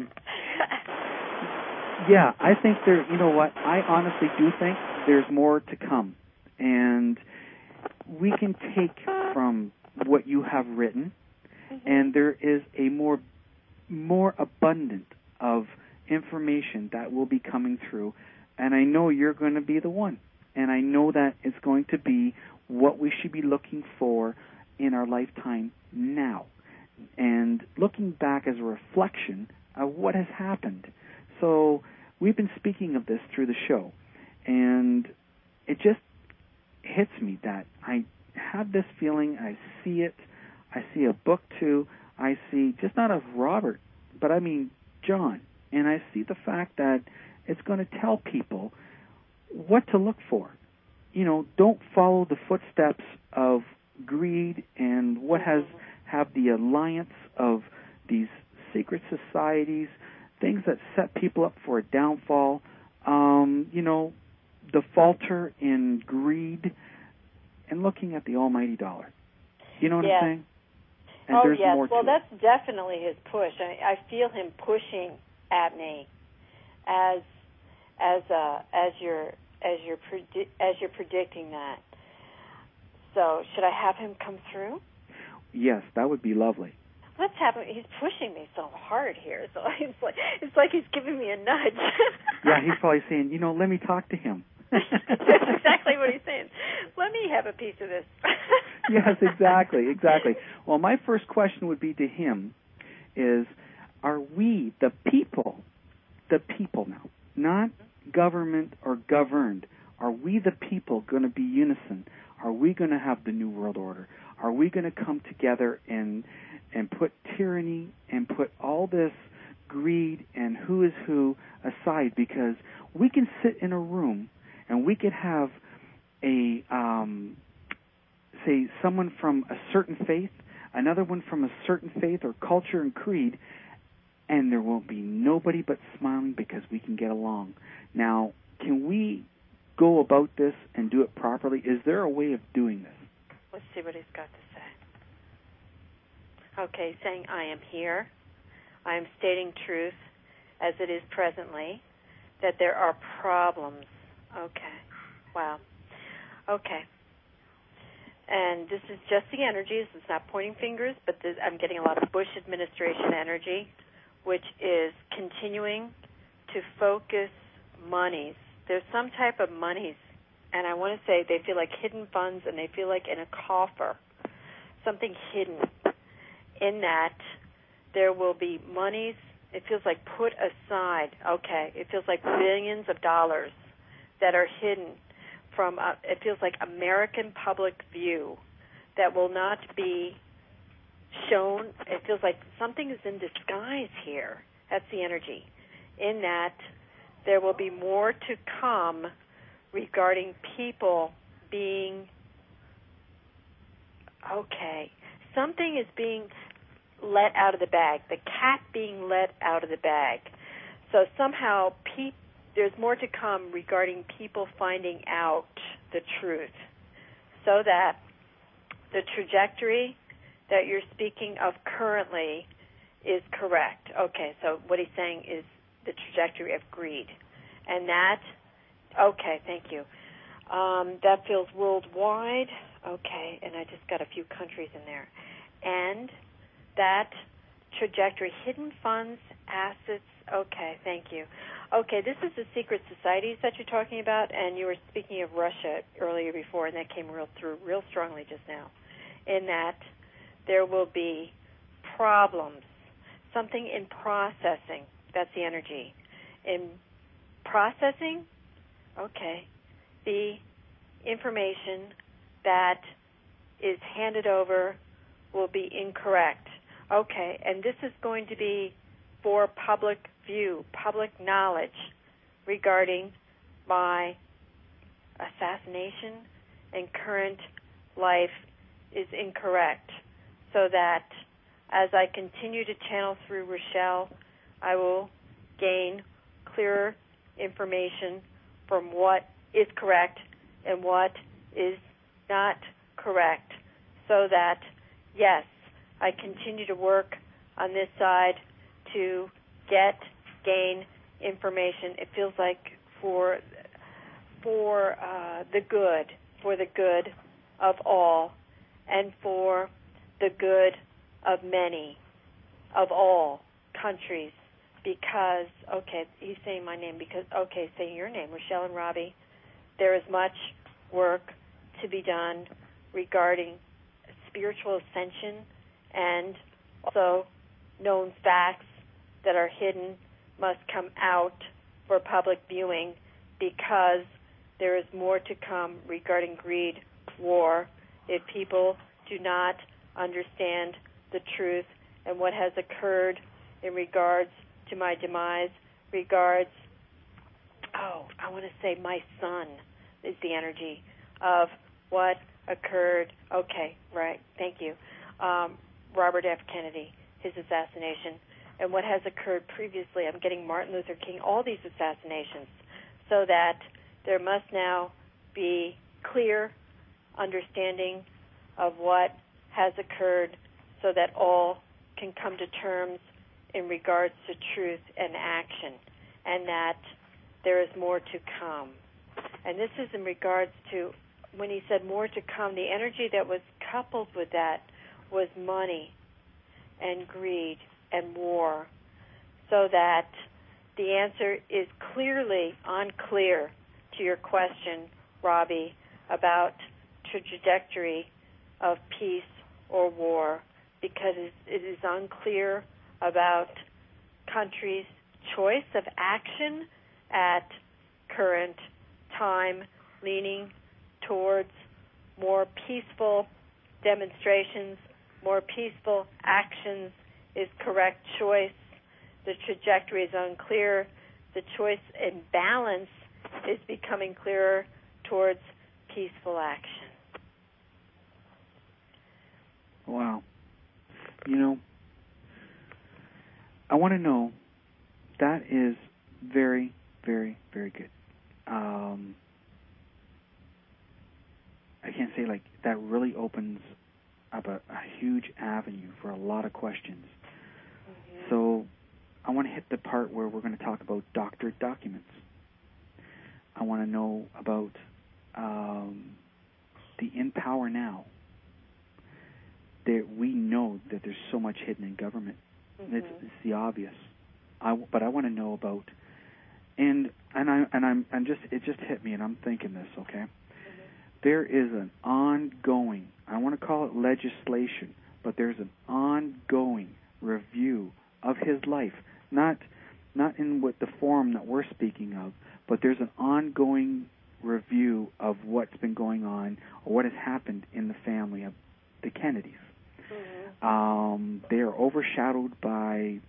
Yeah, I think there, you know what, I honestly do think there's more to come. And we can take from what you have written, mm-hmm. and there is a more abundant of information that will be coming through. And I know you're going to be the one. And I know that it's going to be what we should be looking for in our lifetime now. And looking back as a reflection of what has happened. So we've been speaking of this through the show, and it just hits me that I have this feeling, I see it, I see a book too, I see just not of Robert, but I mean John, and I see the fact that it's going to tell people what to look for. Don't follow the footsteps of greed and what have the alliance of these secret societies, things that set people up for a downfall, the falter in greed, and looking at the almighty dollar. You know what I'm saying? And there's yes. more Well, to that's definitely his push. I feel him pushing at me as you're predicting that. So, should I have him come through? Yes, that would be lovely. Let's have him. He's pushing me so hard here, so it's like he's giving me a nudge. Yeah, he's probably saying, let me talk to him. That's exactly what he's saying. Let me have a piece of this. Yes, exactly. Well, my first question would be to him is, are we the people now, not government or governed, are we the people going to be unison? Are we going to have the New World Order? Are we going to come together and put tyranny and put all this greed and who is who aside? Because we can sit in a room and we could have a, say, someone from a certain faith, another one from a certain faith or culture and creed, and there won't be nobody but smiling because we can get along. Now, can we go about this and do it properly? Is there a way of doing this? Let's see what he's got to say. Okay, saying, I am here. I am stating truth as it is presently, that there are problems. Okay. Wow. Okay. And this is just the energies. It's not pointing fingers, but I'm getting a lot of Bush administration energy, which is continuing to focus monies. There's some type of monies, and I want to say they feel like hidden funds, and they feel like in a coffer, something hidden. In that, there will be monies, it feels like put aside. Okay, it feels like billions of dollars that are hidden from, it feels like, American public view that will not be shown. It feels like something is in disguise here. That's the energy. In that there will be more to come regarding people being, okay, something is being let out of the bag, the cat being let out of the bag. So somehow there's more to come regarding people finding out the truth, so that the trajectory that you're speaking of currently is correct. Okay, so what he's saying is the trajectory of greed. And that, okay, thank you. That feels worldwide. Okay, and I just got a few countries in there. And that trajectory, hidden funds, assets, okay, thank you. Okay, this is the secret societies that you're talking about, and you were speaking of Russia earlier before, and that came through real strongly just now, in that there will be problems, something in processing. That's the energy. In processing, okay, the information that is handed over will be incorrect. Okay, and this is going to be for public view, public knowledge regarding my assassination and current life is incorrect, so that as I continue to channel through Rochelle, I will gain clearer information from what is correct and what is not correct, so that, yes, I continue to work on this side to gain information. It feels like for the good of all, and for the good of many, of all countries, because, okay, he's saying my name, because, okay, saying your name, Rochelle and Robbie, there is much work to be done regarding spiritual ascension, and also known facts that are hidden must come out for public viewing, because there is more to come regarding greed, war, if people do not understand the truth and what has occurred in regards to my demise, regards, I want to say my son is the energy of what occurred. Okay, right, thank you. Robert F. Kennedy, his assassination, and what has occurred previously. I'm getting Martin Luther King, all these assassinations, so that there must now be clear understanding of what has occurred, so that all can come to terms in regards to truth and action, and that there is more to come. And this is in regards to, when he said more to come, the energy that was coupled with that was money and greed and war, so that the answer is clearly unclear to your question, Robbie, about trajectory of peace or war, because it is unclear about countries' choice of action at current time, leaning towards more peaceful demonstrations, more peaceful actions is correct choice. The trajectory is unclear. The choice and balance is becoming clearer towards peaceful action. Wow. I want to know, that is very, very, very good. I can't say, that really opens up a huge avenue for a lot of questions. Mm-hmm. So I want to hit the part where we're going to talk about doctored documents. I want to know about the In Power Now. We know that there's so much hidden in government. Mm-hmm. It's the obvious. But I want to know about, it just hit me, and I'm thinking this, okay? Mm-hmm. There is an ongoing, I want to call it legislation, but there's an ongoing review of his life, not in what the form that we're speaking of, but there's an ongoing review of what's been going on or what has happened in the family of the Kennedys. Mm-hmm. They are overshadowed by,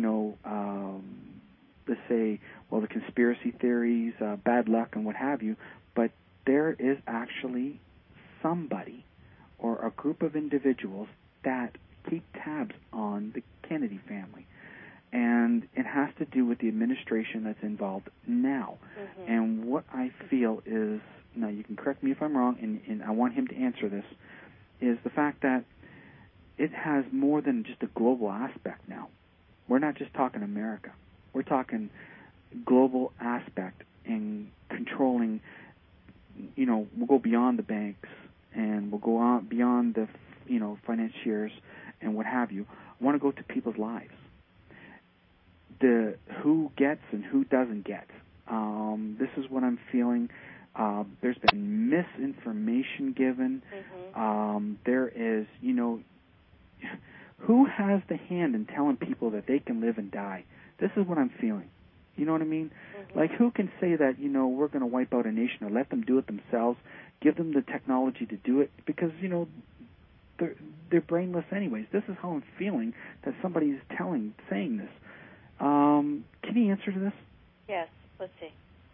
let's say, the conspiracy theories, bad luck, and what have you, but there is actually somebody or a group of individuals that keep tabs on the Kennedy family. And it has to do with the administration that's involved now. Mm-hmm. And what I feel is, now you can correct me if I'm wrong, and I want him to answer this, is the fact that it has more than just a global aspect now. We're not just talking America. We're talking global aspect in controlling, we'll go beyond the banks and we'll go on beyond the, financiers and what have you. I want to go to people's lives. The who gets and who doesn't get. This is what I'm feeling. There's been misinformation given. Mm-hmm. There is, who has the hand in telling people that they can live and die? This is what I'm feeling. You know what I mean? Mm-hmm. Like, who can say that, we're going to wipe out a nation or let them do it themselves, give them the technology to do it? Because, they're brainless anyways. This is how I'm feeling that somebody's saying this. Can you answer to this? Yes, let's see.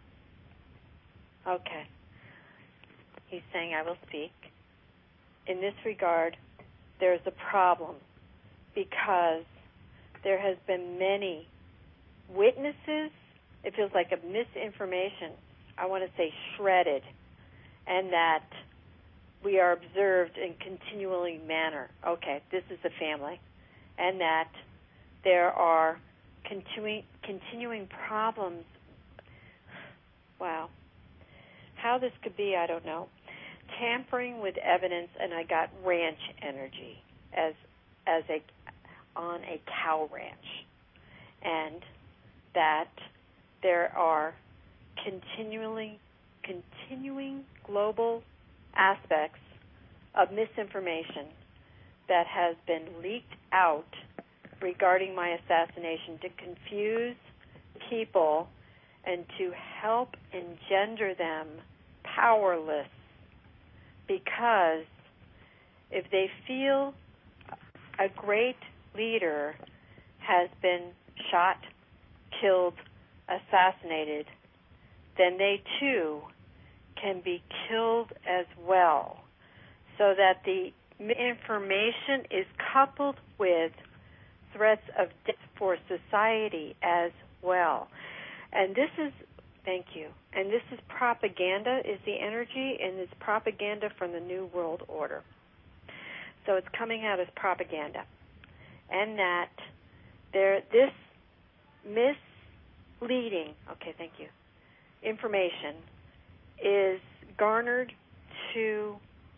Okay. He's saying, I will speak. In this regard, there's a problem because there has been many witnesses. It feels like a misinformation, I want to say shredded, and that we are observed in continually manner. Okay, this is the family. And that there are continuing problems. Wow. How this could be, I don't know. Tampering with evidence, and I got ranch energy as on a cow ranch. And that there are continuing global aspects of misinformation that has been leaked out regarding my assassination to confuse people and to help engender them powerless, because if they feel a great leader has been shot, killed, assassinated, then they too can be killed as well, so that the information is coupled with threats of death for society as well. And this is, thank you, and this is propaganda, is the energy, and it's propaganda from the New World Order. So it's coming out as propaganda. And that this misleading, okay, thank you, information is garnered to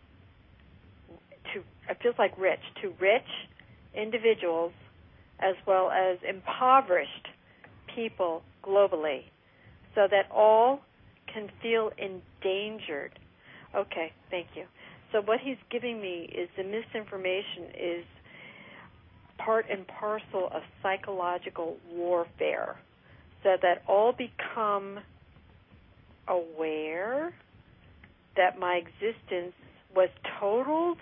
it feels like rich individuals as well as impoverished people globally, so that all can feel endangered. Okay, thank you. So what he's giving me is the misinformation is part and parcel of psychological warfare, so that all become aware that my existence was total.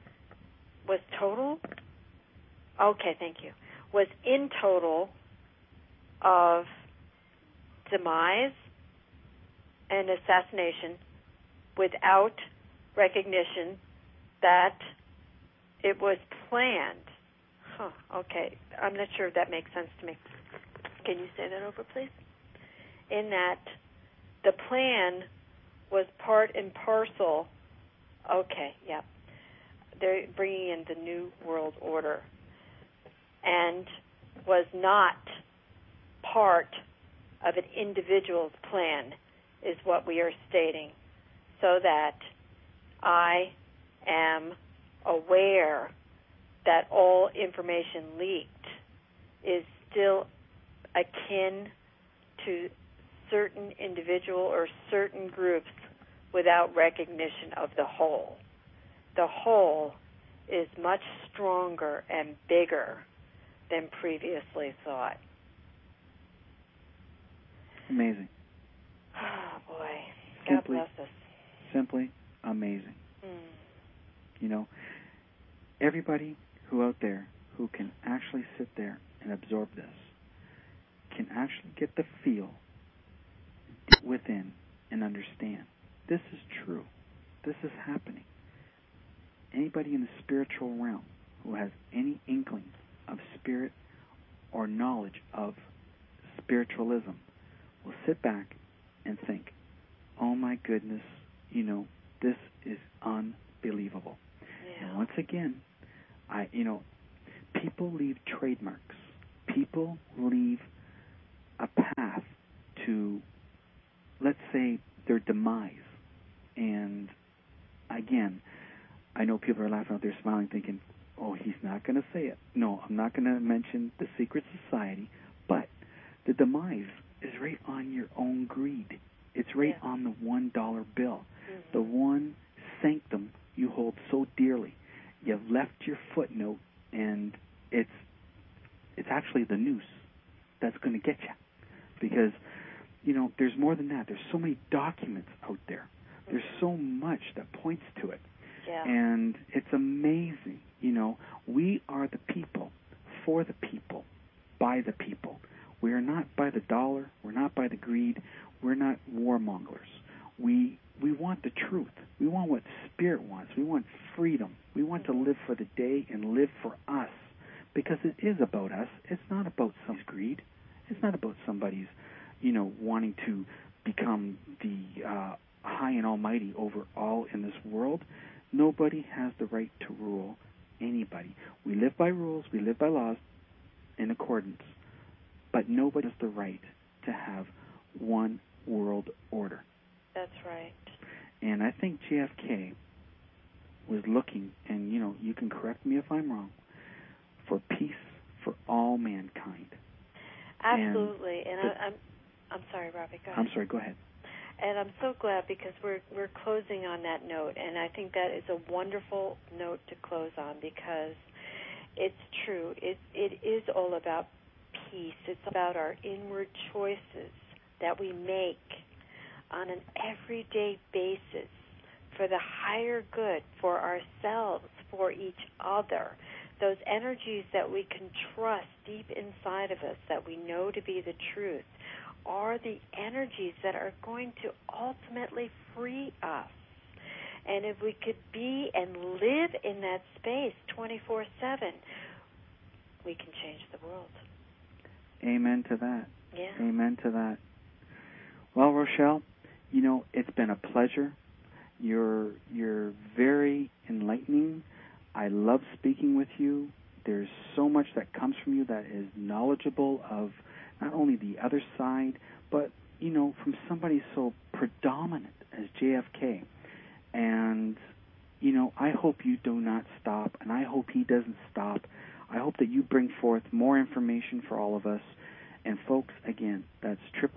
Okay, thank you. Was in total of demise and assassination without recognition that it was planned. Okay, I'm not sure if that makes sense to me. Can you say that over, please? In that the plan was part and parcel. Okay, yeah. They're bringing in the New World Order, and was not part of an individual's plan, is what we are stating, so that I am aware that all information leaked is still akin to certain individual or certain groups without recognition of the whole. The whole is much stronger and bigger than previously thought. Amazing. Oh, boy. God bless us. Simply amazing. Mm. You know, everybody who out there who can actually sit there and absorb this can actually get the feel within and understand. This is true. This is happening. Anybody in the spiritual realm who has any inkling of spirit or knowledge of spiritualism will sit back and think, oh my goodness, this is unbelievable. Yeah. And once again, people leave trademarks. People leave a path to, let's say, their demise. And again, I know people are laughing out there smiling thinking, oh, he's not going to say it. No, I'm not going to mention the secret society, but the demise is right on your own greed. It's right on the $1 bill, the one sanctum you hold so dearly. You've left your footnote, and it's actually the noose that's going to get you. Because, there's more than that. There's so many documents out there. There's so much that points to it. Yeah. And it's amazing. We are the people, for the people, by the people. We are not by the dollar. We're not by the greed. We're not warmongers. We want the truth. We want what Spirit wants. We want freedom. We want to live for the day and live for us, because it is about us. It's not about somebody's greed. It's not about somebody's, wanting to become the high and almighty over all in this world. Nobody has the right to rule anybody. We live by rules. We live by laws in accordance. But nobody has the right to have one world order. That's right. And I think JFK was looking, and, you can correct me if I'm wrong, for peace for all mankind. Absolutely. And I'm sorry, Robbie, go ahead. I'm sorry, go ahead. And I'm so glad, because we're closing on that note, and I think that is a wonderful note to close on, because it's true. It is all about peace. It's about our inward choices that we make on an everyday basis for the higher good, for ourselves, for each other. Those energies that we can trust deep inside of us, that we know to be the truth, are the energies that are going to ultimately free us. And if we could be and live in that space 24/7, we can change the world. Amen to that. Yeah. Amen to that. Well, Rochelle, it's been a pleasure. You're very enlightening. I love speaking with you. There's so much that comes from you that is knowledgeable of not only the other side, but, from somebody so predominant as JFK. And, I hope you do not stop, and I hope he doesn't stop. I hope that you bring forth more information for all of us. And, folks, again, that's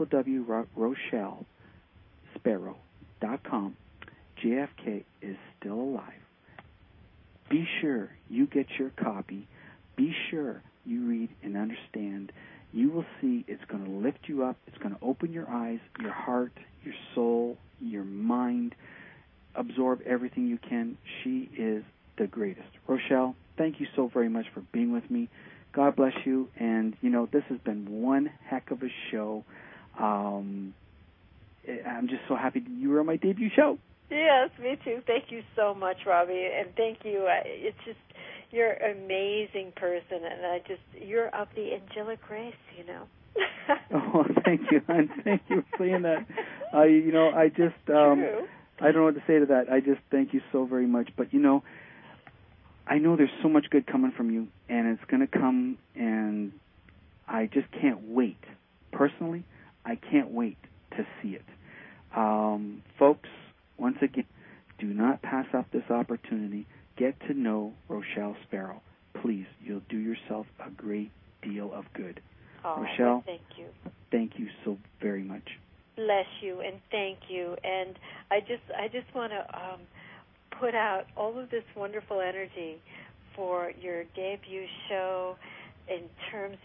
www.rochellesparrow.com. JFK is still alive. Be sure you get your copy. Be sure you read and understand. You will see it's going to lift you up. It's going to open your eyes, your heart, your soul, your mind. Absorb everything you can. She is the greatest. Rochelle, thank you so very much for being with me. God bless you. And, this has been one heck of a show. I'm just so happy you were on my debut show. Yes, me too. Thank you so much, Robbie. And thank you. It's just, you're an amazing person. And you're of the angelic race, Oh, thank you, hon. Thank you for saying that. I just, True. I don't know what to say to that. I just thank you so very much. But, I know there's so much good coming from you, and it's going to come, and I just can't wait. Personally, I can't wait to see it. Folks, once again, do not pass up this opportunity. Get to know Rochelle Sparrow. Please, you'll do yourself a great deal of good. Oh, Rochelle, thank you. Thank you so very much. Bless you, and thank you. And I just want to put out all of this wonderful energy for your debut show in terms of just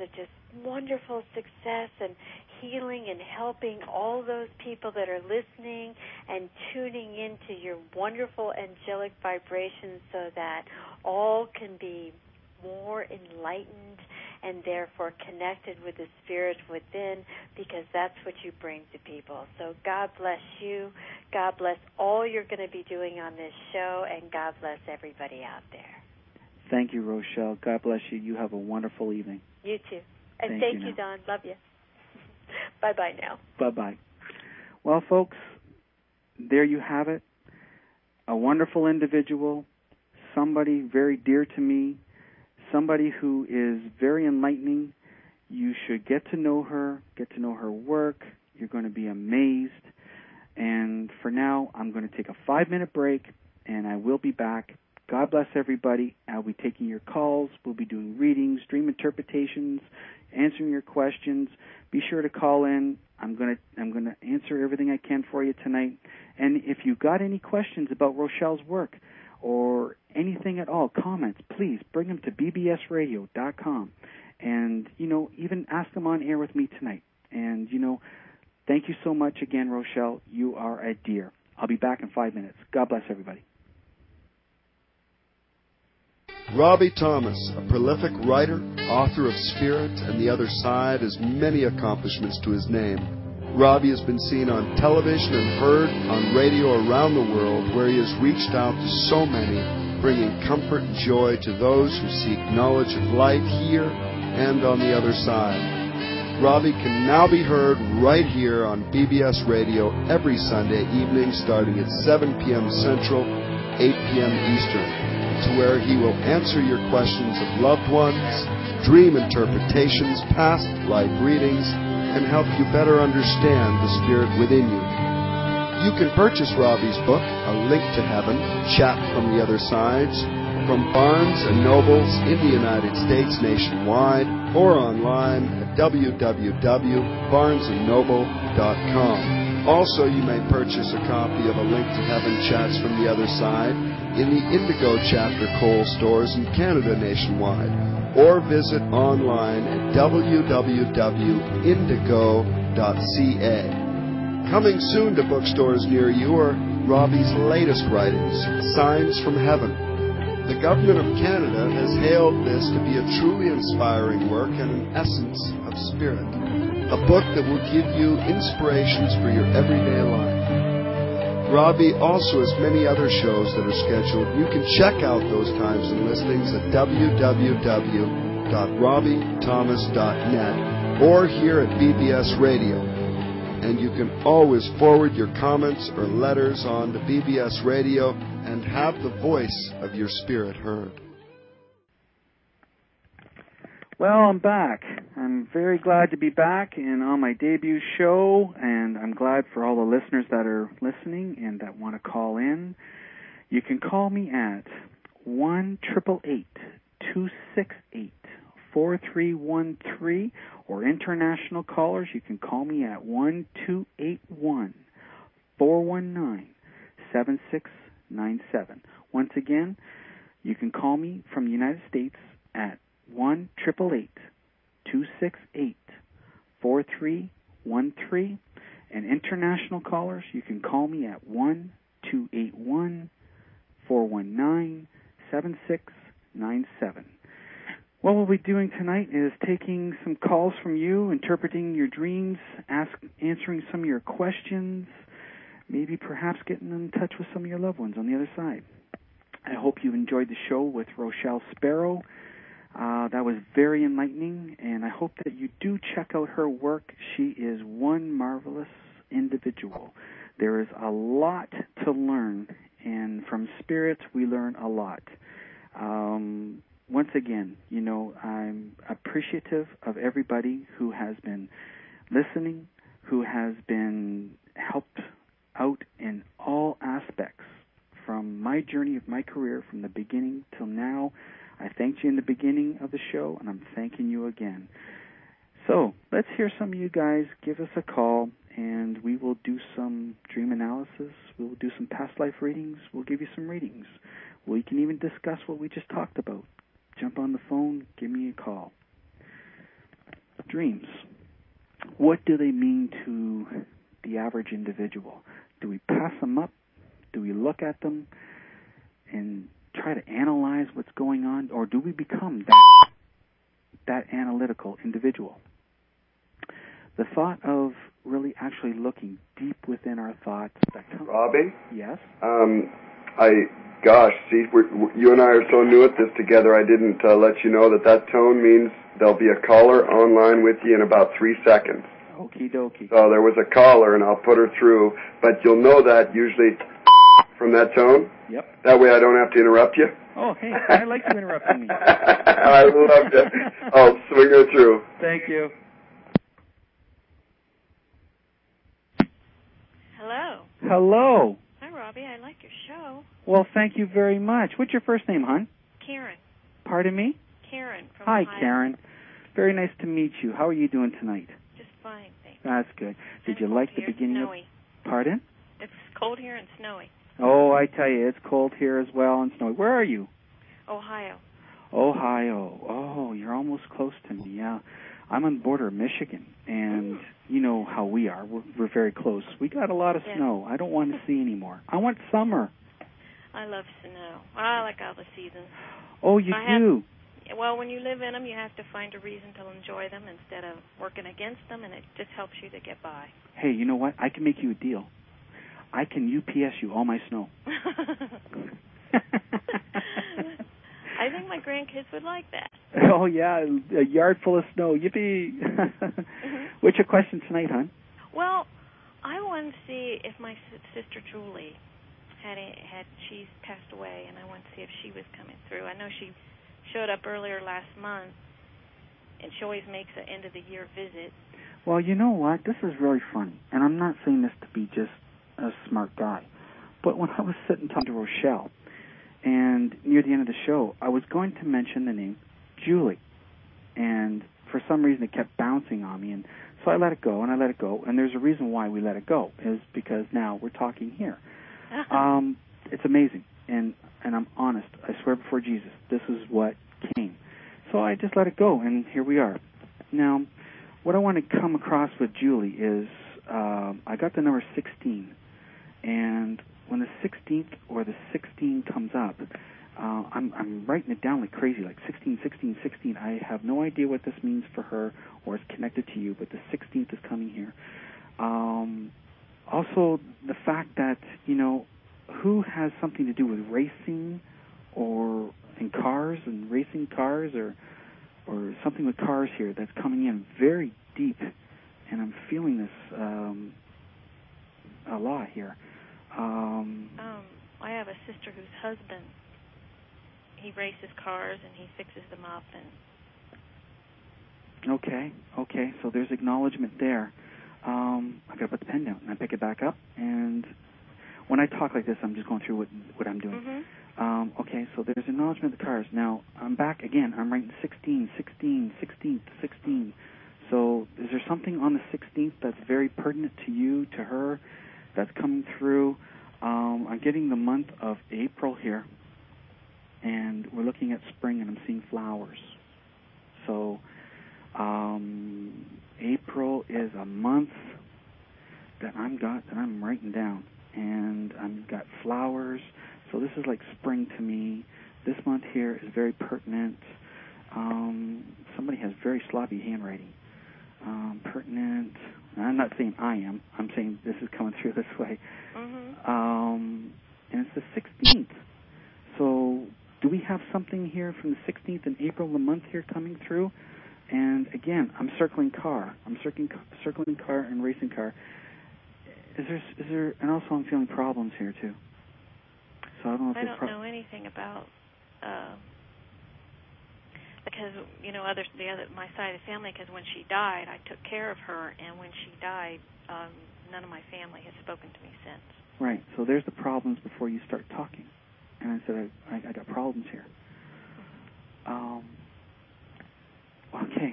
wonderful success and healing and helping all those people that are listening and tuning into your wonderful angelic vibrations so that all can be more enlightened and therefore connected with the spirit within, because that's what you bring to people. So God bless you. God bless all you're going to be doing on this show, and God bless everybody out there. Thank you, Rochelle. God bless you. You have a wonderful evening. You too. And thank you, Don. Love you. Bye-bye now. Bye-bye. Well, folks, there you have it. A wonderful individual, somebody very dear to me, somebody who is very enlightening. You should get to know her work. You're going to be amazed. And for now, I'm going to take a 5-minute break, and I will be back. God bless everybody. I'll be taking your calls. We'll be doing readings, dream interpretations, answering your questions. Be sure to call in. I'm going to answer everything I can for you tonight. And if you got any questions about Rochelle's work or anything at all, comments, please bring them to bbsradio.com. And, even ask them on air with me tonight. And, thank you so much again, Rochelle. You are a dear. I'll be back in 5 minutes. God bless everybody. Robbie Thomas, a prolific writer, author of Spirit and the Other Side, has many accomplishments to his name. Robbie has been seen on television and heard on radio around the world, where he has reached out to so many, bringing comfort and joy to those who seek knowledge of light here and on the other side. Robbie can now be heard right here on BBS Radio every Sunday evening starting at 7 p.m. Central, 8 p.m. Eastern, to where he will answer your questions of loved ones, dream interpretations, past life readings, and help you better understand the spirit within you. You can purchase Robbie's book, A Link to Heaven, Chat from the Other Sides, from Barnes & Nobles in the United States nationwide, or online at www.barnesandnoble.com. Also, you may purchase a copy of A Link to Heaven, Chats from the Other Side in the Indigo Chapter Kohl stores in Canada nationwide, or visit online at www.indigo.ca. Coming soon to bookstores near you are Robbie's latest writings, Signs from Heaven. The Government of Canada has hailed this to be a truly inspiring work and an essence of spirit, a book that will give you inspirations for your everyday life. Robbie also has many other shows that are scheduled. You can check out those times and listings at www.robbiethomas.net or here at BBS Radio. And you can always forward your comments or letters on to BBS Radio and have the voice of your spirit heard. Well, I'm back. I'm very glad to be back and on my debut show, and I'm glad for all the listeners that are listening and that want to call in. You can call me at 1-888-268-4313, or international callers, you can call me at 1-281-419-7697. Once again, you can call me from the United States at 1-888-268-4313, and international callers, you can call me at 1-281-419-7697. What we'll be doing tonight is taking some calls from you, interpreting your dreams, answering some of your questions, maybe perhaps getting in touch with some of your loved ones on the other side. I hope you enjoyed the show with Rochelle Sparrow. That was very enlightening, and I hope that you do check out her work. She is one marvelous individual. There is a lot to learn, and from spirits we learn a lot. Once again, I'm appreciative of everybody who has been listening, who has been helped out in all aspects from my journey of my career from the beginning till now. I thanked you in the beginning of the show, and I'm thanking you again. So let's hear some of you guys give us a call, and we will do some dream analysis. We'll do some past life readings. We'll give you some readings. We can even discuss what we just talked about. Jump on the phone, give me a call. dreams. What do they mean to the average individual? Do we pass them up? Do we look at them and try to analyze what's going on? Or do we become that analytical individual? The thought of really actually looking deep within our thoughts. Robbie? Yes? You and I are so new at this together, I didn't let you know that tone means there'll be a caller online with you in about 3 seconds. Okie dokie. So there was a caller, and I'll put her through, but you'll know that usually from that tone. Yep. That way I don't have to interrupt you. Oh, hey, I like you interrupting me. I love you. I'll swing her through. Thank you. Hello. Hello. Hi, Robbie. I like your show. Well, thank you very much. What's your first name, hon? Karen. Pardon me? Karen from Hi, Ohio. Karen. Very nice to meet you. How are you doing tonight? Just fine, thanks. That's good. Did you like the beginning snowy. of... Pardon? It's cold here and snowy. Oh, I tell you, it's cold here as well and snowy. Where are you? Ohio. Ohio. Oh, you're almost close to me, yeah. I'm on the border of Michigan, and you know how we are. We're very close. We got a lot of snow. I don't want to see any more. I want summer. I love snow. I like all the seasons. Oh, you do? Well, when you live in them, you have to find a reason to enjoy them instead of working against them, and it just helps you to get by. Hey, you know what? I can make you a deal. I can UPS you all my snow. I think my grandkids would like that. Oh, yeah, a yard full of snow. Yippee. What's your question tonight, hon? Well, I wanted to see if my sister Julie she's passed away, and I wanted to see if she was coming through. I know she showed up earlier last month, and she always makes an end-of-the-year visit. Well, you know what? This is really funny, and I'm not saying this to be just a smart guy, but when I was sitting talking to Rochelle, and near the end of the show, I was going to mention the name Julie, and for some reason it kept bouncing on me, and so I let it go, and there's a reason why we let it go, is because now we're talking here. It's amazing, and I'm honest. I swear before Jesus, this is what came. So I just let it go, and here we are. Now, what I want to come across with Julie is I got the number 16, and when the 16th or the 16 comes up, I'm writing it down like crazy, like 16, 16, 16. I have no idea what this means for her or is connected to you, but the 16th is coming here. Also, the fact that, you know, who has something to do with racing or in cars and racing cars or something with cars here that's coming in very deep, and I'm feeling this a lot here. I have a sister whose husband, he races cars and he fixes them up. And Okay, so there's acknowledgement there. I got to put the pen down, and I pick it back up, and when I talk like this, I'm just going through what I'm doing. Okay, so there's acknowledgement of the cars. Now, I'm back again. I'm writing 16, 16, 16, 16. So is there something on the 16th that's very pertinent to you, to her, that's coming through? I'm getting the month of April here, and we're looking at spring, and I'm seeing flowers. So April is a month that I'm writing down, and I've got flowers. So this is like spring to me. This month here is very pertinent. Somebody has very sloppy handwriting. Pertinent. I'm not saying I am. I'm saying this is coming through this way. And it's the 16th. So do we have something here from the 16th in April, the month here coming through? And again, I'm circling car. I'm circling car and racing car. Is there? And also, I'm feeling problems here too. So I don't know if I don't know anything about because my side of the family. Because when she died, I took care of her, and when she died, none of my family has spoken to me since. Right. So there's the problems before you start talking. And I said, I got problems here. Okay.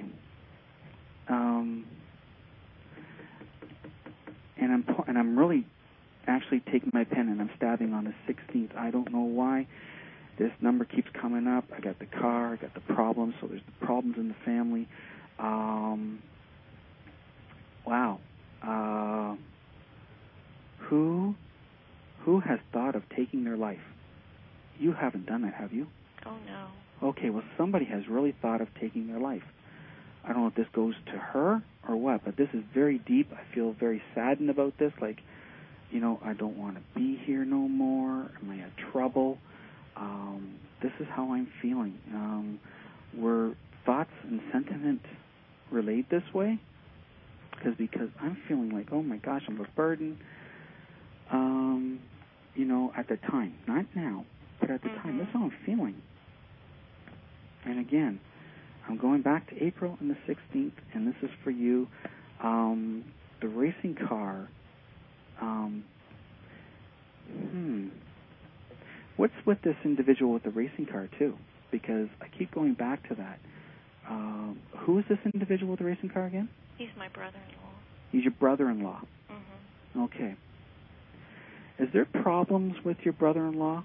And I'm really actually taking my pen and I'm stabbing on the 16th. I don't know why. This number keeps coming up. I got the car. I got the problems. So there's the problems in the family. Wow. Who has thought of taking their life? You haven't done that, have you? Oh, no. Okay, well, somebody has really thought of taking their life. I don't know if this goes to her or what, but this is very deep. I feel very saddened about this. Like, I don't want to be here no more. Am I in trouble? This is how I'm feeling. Were thoughts and sentiment relayed this way? Because I'm feeling like, oh my gosh, I'm a burden. At the time, not now, but at the time, that's how I'm feeling. And again, I'm going back to April and the 16th, and this is for you. The racing car. What's with this individual with the racing car, too? Because I keep going back to that. Who is this individual with the racing car again? He's my brother-in-law. He's your brother-in-law. Mm-hmm. Okay. Is there problems with your brother-in-law?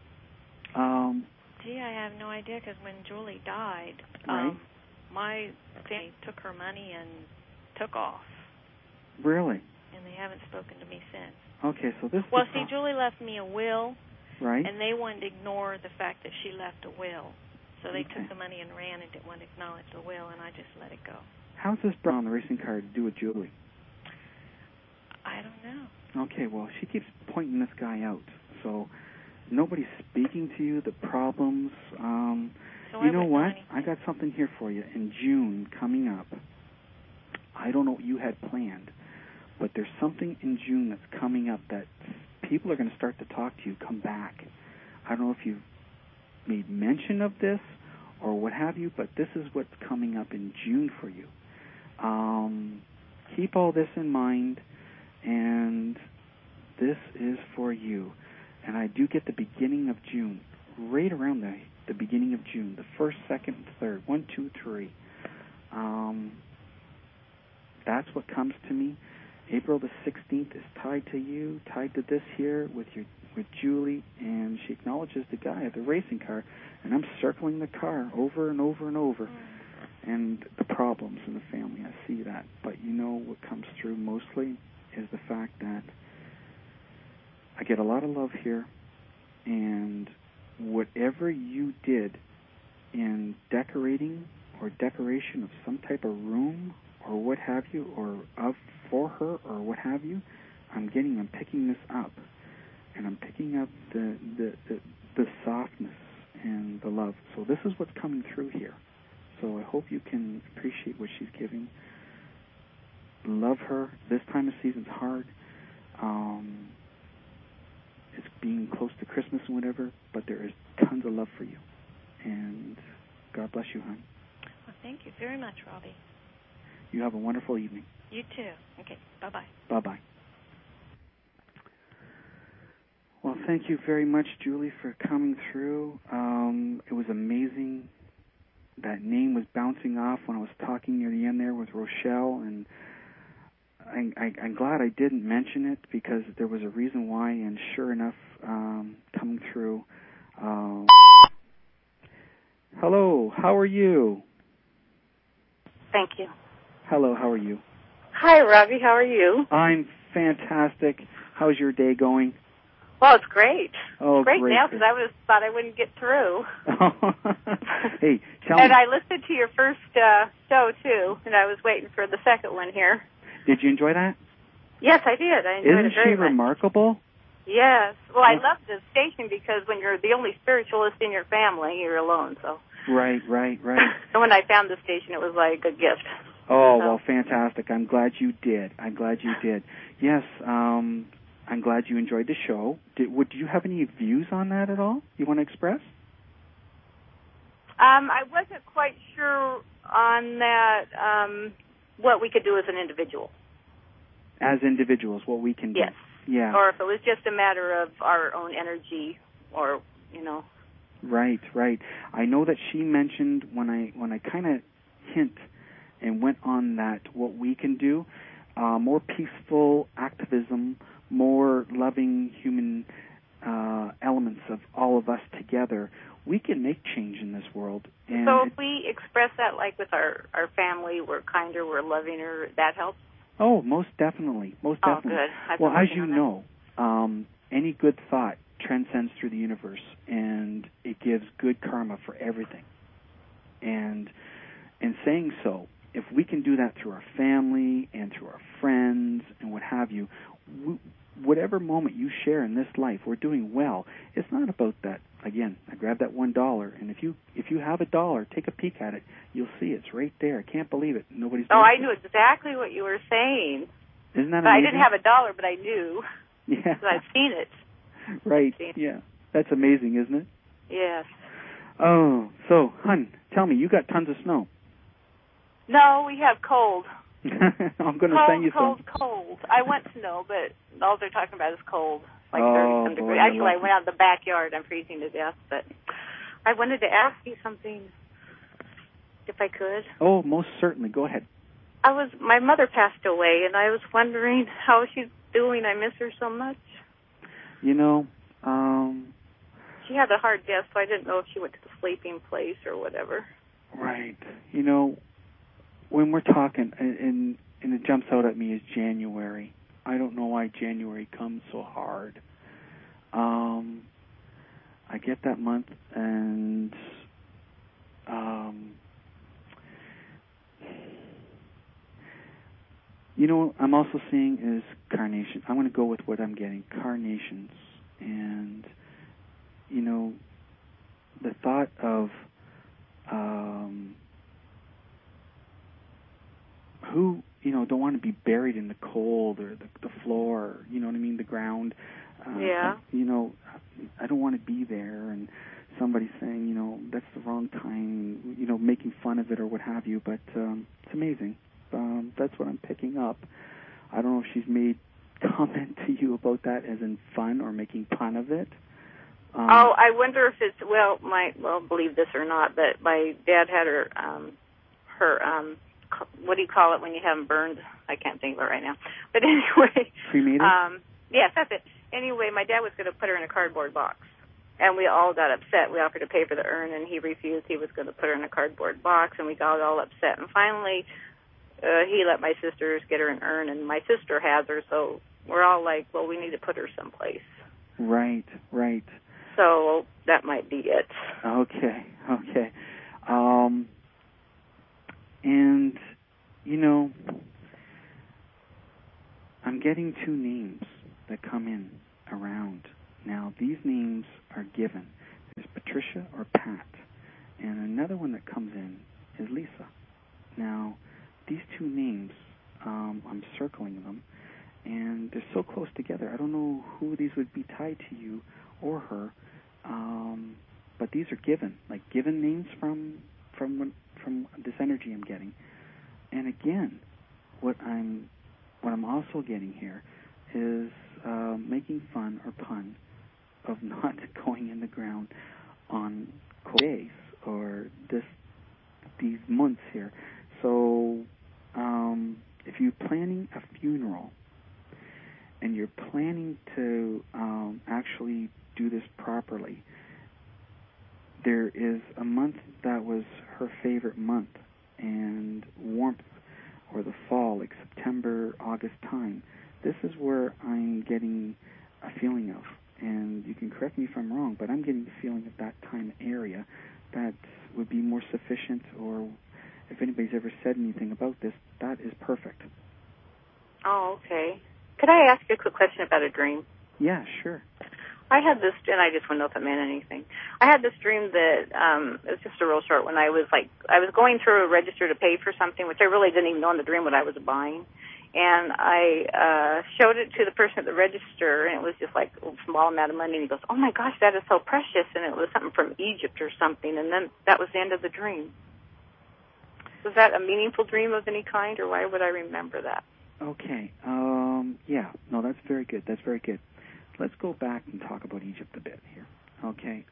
Gee, I have no idea, because when Julie died, right. My family took her money and took off. Really? And they haven't spoken to me since. Okay, so this... Well, see, Julie left me a will. Right. And they wanted to ignore the fact that she left a will. So they took the money and ran and didn't want to acknowledge the will, and I just let it go. How's this brown on the racing car to do with Julie? I don't know. Okay, well, she keeps pointing this guy out. So nobody's speaking to you, the problems. You know what? I got something here for you. In June, coming up, I don't know what you had planned, but there's something in June that's coming up that people are going to start to talk to you, come back. I don't know if you've made mention of this or what have you, but this is what's coming up in June for you. Keep all this in mind, and this is for you. And I do get the beginning of June, right around the beginning of June, the 1st, 2nd, and 3rd, 1, 2, 3. That's what comes to me. April the 16th is tied to you, tied to this here with Julie, and she acknowledges the guy at the racing car, and I'm circling the car over and over and over, and the problems in the family. I see that. But what comes through mostly is the fact that I get a lot of love here, and whatever you did in decorating or decoration of some type of room or what have you, or for her or what have you, I'm picking this up, and I'm picking up the softness and the love. So this is what's coming through here. So I hope you can appreciate what she's giving. Love her. This time of season's hard. It's being close to Christmas and whatever, but there is tons of love for you. And God bless you, hon. Well, thank you very much, Robbie. You have a wonderful evening. You too. Okay, bye-bye. Bye-bye. Well, thank you very much, Julie, for coming through. It was amazing. That name was bouncing off when I was talking near the end there with Rochelle, and I'm glad I didn't mention it because there was a reason why, and sure enough, coming through. Hello, how are you? Thank you. Hello, how are you? Hi, Robbie. How are you? I'm fantastic. How's your day going? Well, it's great. Oh, great now because I thought I wouldn't get through. Hey, tell me. And I listened to your first show, too, and I was waiting for the second one here. Did you enjoy that? Yes, I did. I enjoyed it very much. Isn't she remarkable? Yes. Well, I love the station because when you're the only spiritualist in your family, you're alone, so. Right. So when I found the station, it was like a gift. Oh, well, fantastic. I'm glad you did. Yes, I'm glad you enjoyed the show. Do you have any views on that at all you want to express? I wasn't quite sure on that, what we could do as an individual. As individuals, what we can do. Yes. Yeah. Or if it was just a matter of our own energy or, Right. I know that she mentioned when I kind of hint and went on that what we can do, more peaceful activism, more loving human elements of all of us together we can make change in this world. And so if we express that, like with our family, we're kinder, we're lovinger, that helps? Oh, most definitely. Most definitely. Oh, good. Well, as you know, any good thought transcends through the universe, and it gives good karma for everything. And in saying so, if we can do that through our family and through our friends and what have you, whatever moment you share in this life, we're doing well. It's not about that. Again, I grabbed that $1, and if you have $1, take a peek at it. You'll see it's right there. I can't believe it. Nobody's. Oh, I knew exactly what you were saying. Isn't that amazing? I didn't have $1, but I knew. Yeah. Because I've seen it. Right. Yeah. That's amazing, isn't it? Yes. Oh, so, hun, tell me, you got tons of snow. No, we have cold. I'm going to send you some. Cold. I want snow, but all they're talking about is cold, like 30-some degrees. Boy, Actually, I went out in the backyard. I'm freezing to death, but I wanted to ask you something, if I could. Oh, most certainly. Go ahead. My mother passed away, and I was wondering how she's doing. I miss her so much. You know, she had a hard death, so I didn't know if she went to the sleeping place or whatever. Right. You know, when we're talking, and it jumps out at me is January. I don't know why January comes so hard. I get that month, and you know, I'm also seeing is carnation. I'm going to go with what I'm getting, carnations, and you know, the thought of who, you know, don't want to be buried in the cold or the floor, you know what I mean, the ground. Yeah. You know, I don't want to be there, and somebody saying, you know, that's the wrong time, you know, making fun of it or what have you, but it's amazing. That's what I'm picking up. I don't know if she's made comment to you about that as in fun or making fun of it. I wonder if it's, believe this or not, but my dad had her what do you call it when you have them burned? I can't think of it right now. But anyway. Cremated? Yes, that's it. Anyway, my dad was going to put her in a cardboard box. And we all got upset. We offered to pay for the urn, and he refused. He was going to put her in a cardboard box, and we got all upset. And finally, he let my sisters get her an urn, and my sister has her, so we're all like, well, we need to put her someplace. Right. So that might be it. Okay. And, you know, I'm getting two names that come in around. Now, these names are given. There's Patricia or Pat. And another one that comes in is Lisa. Now, these two names, I'm circling them, and they're so close together. I don't know who these would be tied to, you or her, but these are given names from this energy I'm getting. And again, what I'm also getting here is making fun or pun of not going in the ground on cold days or these months here. So if you're planning a funeral and you're planning to actually do this properly, there is a month that was her favorite month, and warmth, or the fall, like September, August time. This is where I'm getting a feeling of, and you can correct me if I'm wrong, but I'm getting the feeling of that time area that would be more sufficient, or if anybody's ever said anything about this, that is perfect. Oh, okay. Could I ask you a quick question about a dream? Yeah, sure. I had this, and I just want to know if it meant anything. I had this dream that it was just a real short one. I was going through a register to pay for something, which I really didn't even know in the dream what I was buying. And I showed it to the person at the register, and it was just like a small amount of money. And he goes, "Oh my gosh, that is so precious!" And it was something from Egypt or something. And then that was the end of the dream. Was that a meaningful dream of any kind, or why would I remember that? Okay. Yeah. No, that's very good. That's very good. Let's go back and talk about Egypt a bit here. Okay.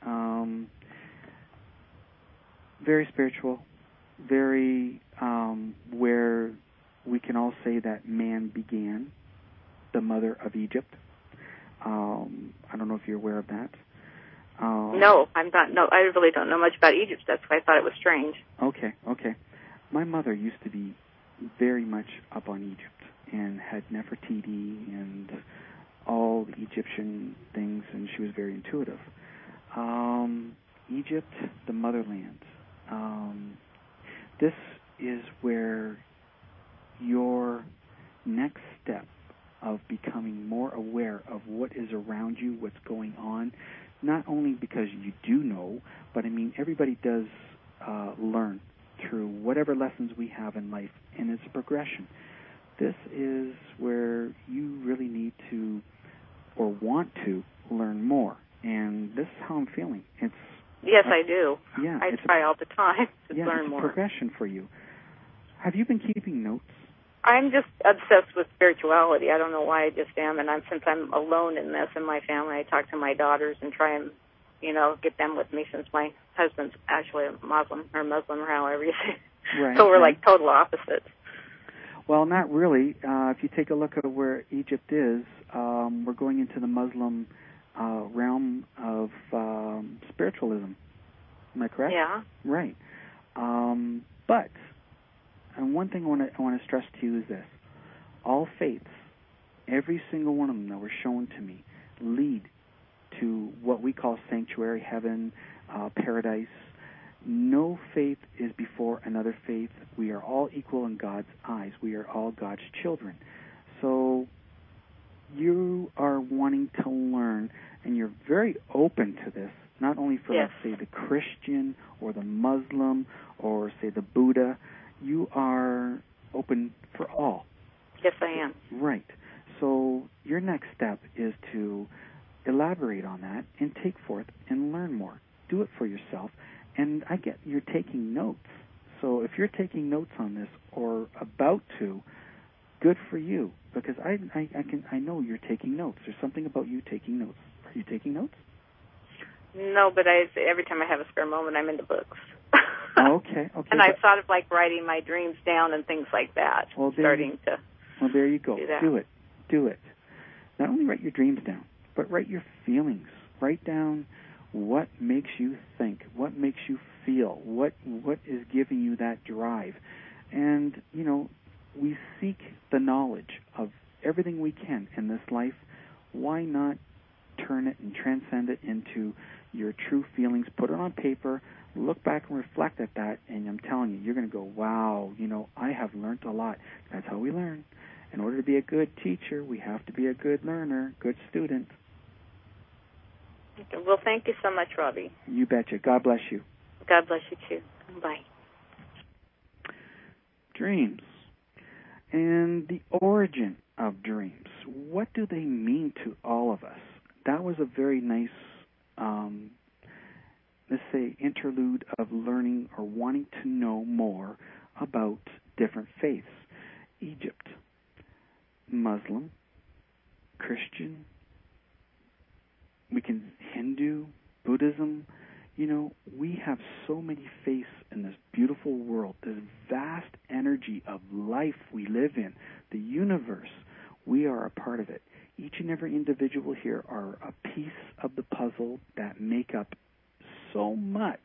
Very spiritual, very where we can all say that man began, the mother of Egypt. I don't know if you're aware of that. No, I'm not. No, I really don't know much about Egypt. That's why I thought it was strange. Okay. My mother used to be very much up on Egypt and had Nefertiti and all the Egyptian things, and she was very intuitive. Egypt, the motherland. This is where your next step of becoming more aware of what is around you, what's going on, not only because you do know, but I mean everybody does learn through whatever lessons we have in life, and it's a progression. This is where you really need to or want to learn more, and this is how I'm feeling. Yes, I do. Yeah, I try all the time to learn more. It's a progression for you. Have you been keeping notes? I'm just obsessed with spirituality. I don't know why, I just am. And since I'm alone in this in my family, I talk to my daughters and try and, get them with me, since my husband's actually a Muslim, or however you say it. Right, so we're like total opposites. Well, not really. If you take a look at where Egypt is, we're going into the Muslim realm of spiritualism. Am I correct? Yeah. Right. But one thing I want to stress to you is this. All faiths, every single one of them that were shown to me, lead to what we call sanctuary, heaven, paradise. No faith is before another faith. We are all equal in God's eyes. We are all God's children. So you are wanting to learn, and you're very open to this, not only for, let's say, the Christian or the Muslim or, say, the Buddha. You are open for all. Yes, I am. Right. So your next step is to elaborate on that and take forth and learn more. Do it for yourself. And I get you're taking notes. So if you're taking notes on this or about to, good for you, because I know you're taking notes. There's something about you taking notes. Are you taking notes? No, but every time I have a spare moment, I'm into books. Okay. And I've thought of writing my dreams down and things like that. Well, there you go. Do it. Not only write your dreams down, but write your feelings. Write down what makes you think, what makes you feel, what is giving you that drive. And, we seek the knowledge of everything we can in this life. Why not turn it and transcend it into your true feelings, put it on paper, look back and reflect at that, and I'm telling you, you're going to go, wow, I have learned a lot. That's how we learn. In order to be a good teacher, we have to be a good learner, good student. Okay. Well, thank you so much, Robbie. You betcha. God bless you. God bless you, too. Bye. Dreams and the origin of dreams. What do they mean to all of us? That was a very nice, let's say, interlude of learning or wanting to know more about different faiths. Egypt, Muslim, Christian, Hindu, Buddhism. We have so many faiths in this beautiful world, this vast energy of life we live in, the universe. We are a part of it. Each and every individual here are a piece of the puzzle that make up so much.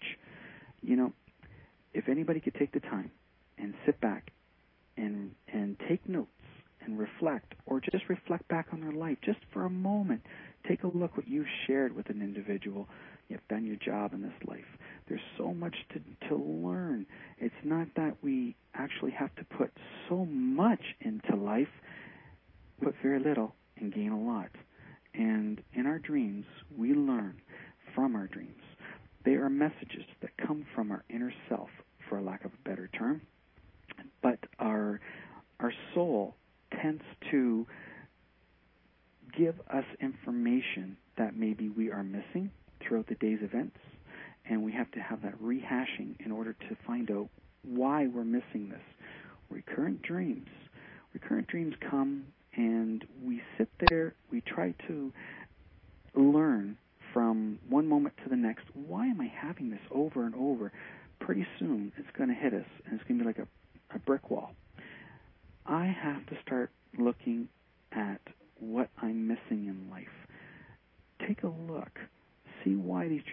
If anybody could take the time and sit back and take notes and reflect, or just reflect back on their life just for a moment, take a look what you've shared with an individual. You've done your job in this life. There's so much to learn. It's not that we actually have to put so much into life, put very little and gain a lot. And in our dreams, we learn from our dreams. They are messages that come from our inner self, for a lack of a better term. But our soul tends to give us information that maybe we are missing throughout the day's events, and we have to have that rehashing in order to find out why we're missing this. Recurrent dreams come, and we sit there, we try to learn from one moment to the next, why am I having this over and over? Pretty soon it's going to hit us, and it's going to be like a brick wall. I have to start looking at what I'm missing in life. Take a look. See why these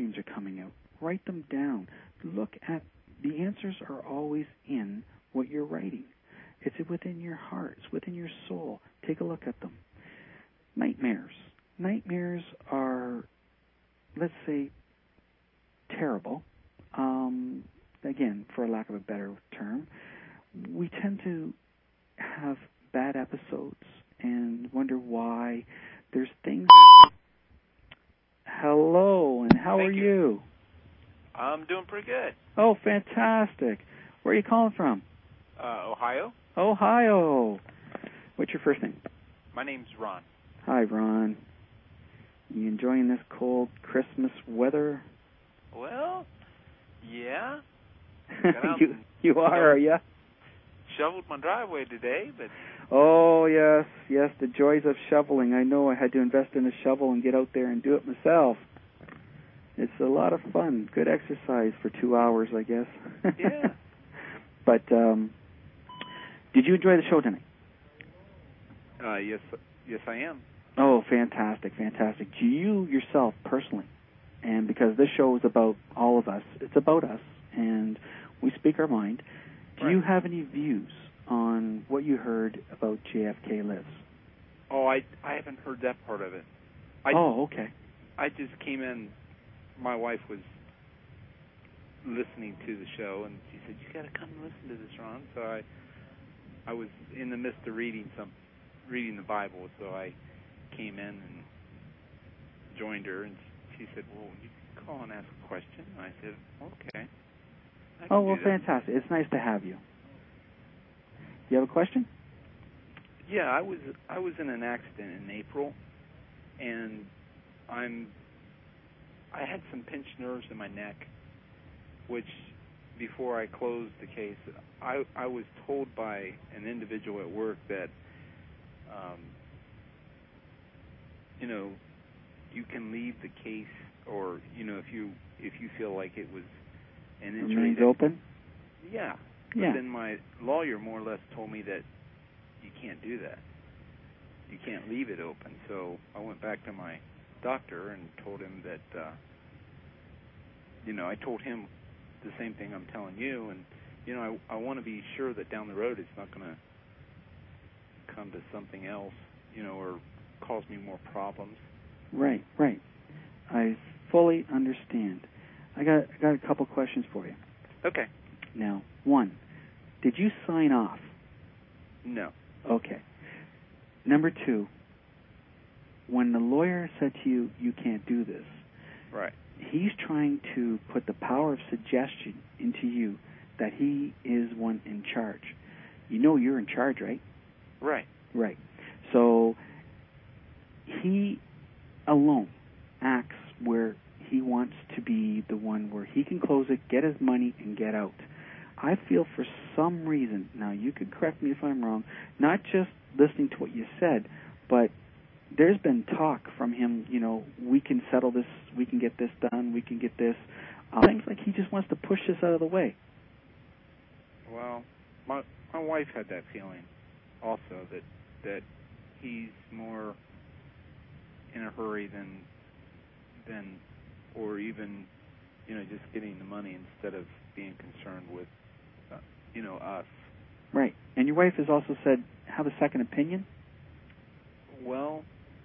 Write them down. Look at the answers are always in what you're writing. It's within your heart. It's within your soul. Take a look at them. Nightmares. Nightmares are, let's say, terrible. Again, for lack of a better term, we tend to have bad episodes and wonder why. There's things. Hello, and how are you? I'm doing pretty good. Oh, fantastic. Where are you calling from? Ohio. Ohio. What's your first name? My name's Ron. Hi, Ron. You enjoying this cold Christmas weather? Well, yeah. you are you? Shoveled my driveway today, but... Oh, yes, the joys of shoveling. I know I had to invest in a shovel and get out there and do it myself. It's a lot of fun. Good exercise for 2 hours, I guess. Yeah. But did you enjoy the show tonight? Yes, I am. Oh, fantastic. Do you yourself, personally, and because this show is about all of us, it's about us, and we speak our mind, do you have any views on what you heard about JFK Lives? Oh, I haven't heard that part of it. Okay. I just came in. My wife was listening to the show, and she said, "You got to come and listen to this, Ron." So I was in the midst of reading the Bible, so I came in and joined her, and she said, "Well, you can call and ask a question." And I said, "Okay." Oh, well, fantastic. It's nice to have you. You have a question? Yeah, I was in an accident in April, and I had some pinched nerves in my neck, which before I closed the case, I was told by an individual at work that you can leave the case, or if you feel like it was an injury remains open. Yeah. Yeah. But then my lawyer more or less told me that you can't do that. You can't leave it open. So I went back to my doctor and told him that, I told him the same thing I'm telling you. And, I want to be sure that down the road it's not going to come to something else, or cause me more problems. Right. I fully understand. I got a couple questions for you. Okay. Now, one, did you sign off? No. Okay. Number two, when the lawyer said to you, you can't do this, right, he's trying to put the power of suggestion into you that he is one in charge. You know you're in charge, right? Right. So he alone acts where he wants to be the one where he can close it, get his money, and get out. I feel for some reason, now you could correct me if I'm wrong, not just listening to what you said, but there's been talk from him, we can settle this, we can get this done, we can get this. Things like he just wants to push this out of the way. Well, my wife had that feeling also, that he's more in a hurry than or even, just getting the money instead of being concerned with, us. Right. And your wife has also said, have a second opinion? Well,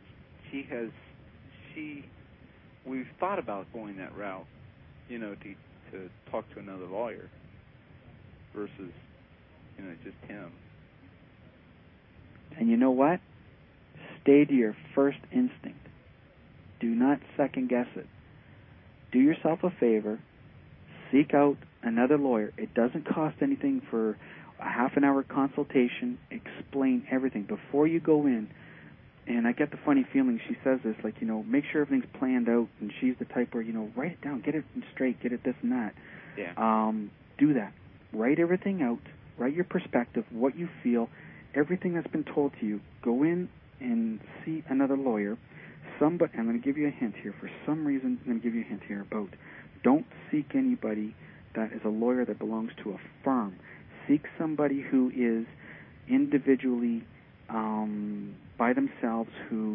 we've thought about going that route, to talk to another lawyer versus, just him. And you know what? Stay to your first instinct. Do not second guess it. Do yourself a favor. Seek out another lawyer. It doesn't cost anything for a half-an-hour consultation. Explain everything before you go in. And I get the funny feeling she says this, like, make sure everything's planned out. And she's the type where, write it down, get it straight, get it this and that. Yeah. Do that. Write everything out. Write your perspective, what you feel, everything that's been told to you. Go in and see another lawyer. I'm going to give you a hint here. For some reason, I'm going to give you a hint here about don't seek anybody that is a lawyer that belongs to a firm. Seek somebody who is individually by themselves, who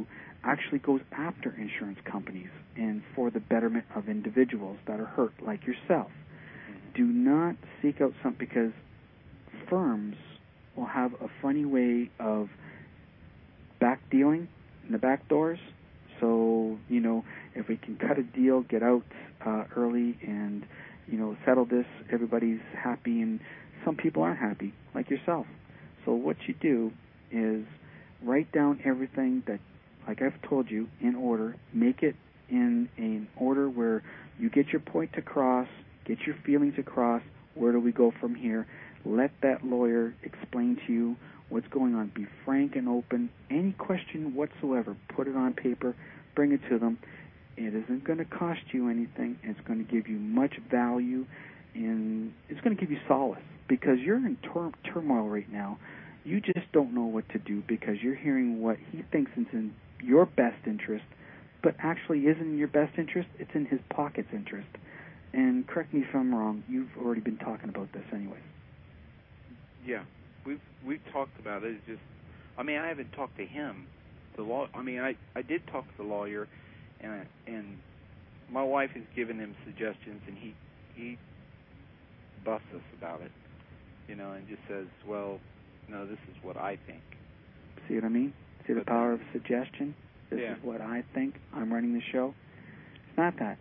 actually goes after insurance companies and for the betterment of individuals that are hurt, like yourself. Do not seek out something, because firms will have a funny way of back dealing in the back doors. So, if we can cut a deal, get out early and, settle this, everybody's happy, and some people aren't happy, like yourself. So what you do is write down everything that, like I've told you, in order. Make it in an order where you get your point across, get your feelings across. Where do we go from here? Let that lawyer explain to you what's going on. Be frank and open. Any question whatsoever, put it on paper, bring it to them. It isn't going to cost you anything. It's going to give you much value, and it's going to give you solace, because you're in turmoil right now. You just don't know what to do, because you're hearing what he thinks is in your best interest, but actually isn't in your best interest. It's in his pocket's interest. And correct me if I'm wrong. You've already been talking about this anyway. Yeah, we've talked about it. It's just, I haven't talked to him. I did talk to the lawyer, and my wife has given him suggestions, and he buffs us about it, and just says, well, no, this is what I think. See what I mean? See the power of suggestion? This is what I think. I'm running the show. It's not that.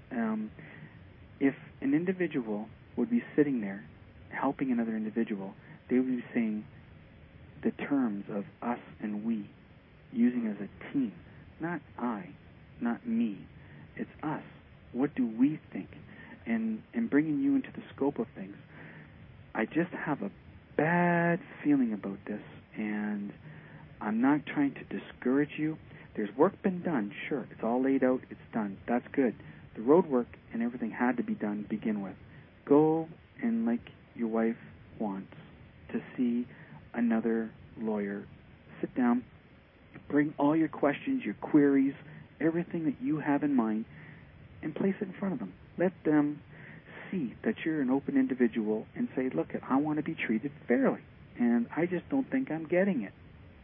If an individual would be sitting there helping another individual, they would be saying the terms of us and we, using as a team. Not I, not me. It's us. What do we think? And bringing you into the scope of things. I just have a bad feeling about this, and I'm not trying to discourage you. There's work been done, sure. It's all laid out. It's done. That's good. The road work and everything had to be done to begin with. Go and, like your wife wants, to see another lawyer. Sit down. Bring all your questions, your queries, everything that you have in mind, and place it in front of them. Let them see that you're an open individual and say, look, I want to be treated fairly, and I just don't think I'm getting it.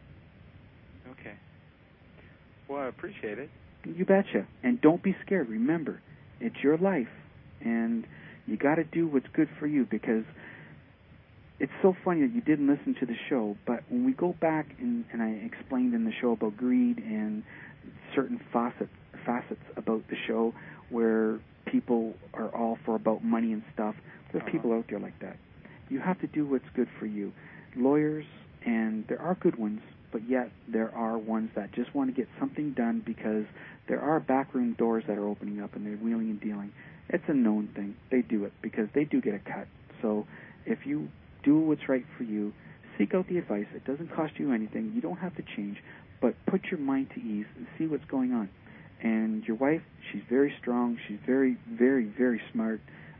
Okay. Well, I appreciate it. You betcha. And don't be scared. Remember, it's your life, and you got to do what's good for you, because it's so funny that you didn't listen to the show, but when we go back, and I explained in the show about greed and certain facets about the show where people are all for about money and stuff, there's people out there like that. You have to do what's good for you. Lawyers, and there are good ones, but yet there are ones that just want to get something done because there are backroom doors that are opening up and they're wheeling and dealing. It's a known thing. They do it because they do get a cut. So if you do what's right for you, seek out the advice. It doesn't cost you anything. You don't have to change, but put your mind to ease and see what's going on. And your wife, she's very strong. She's very, very, very smart.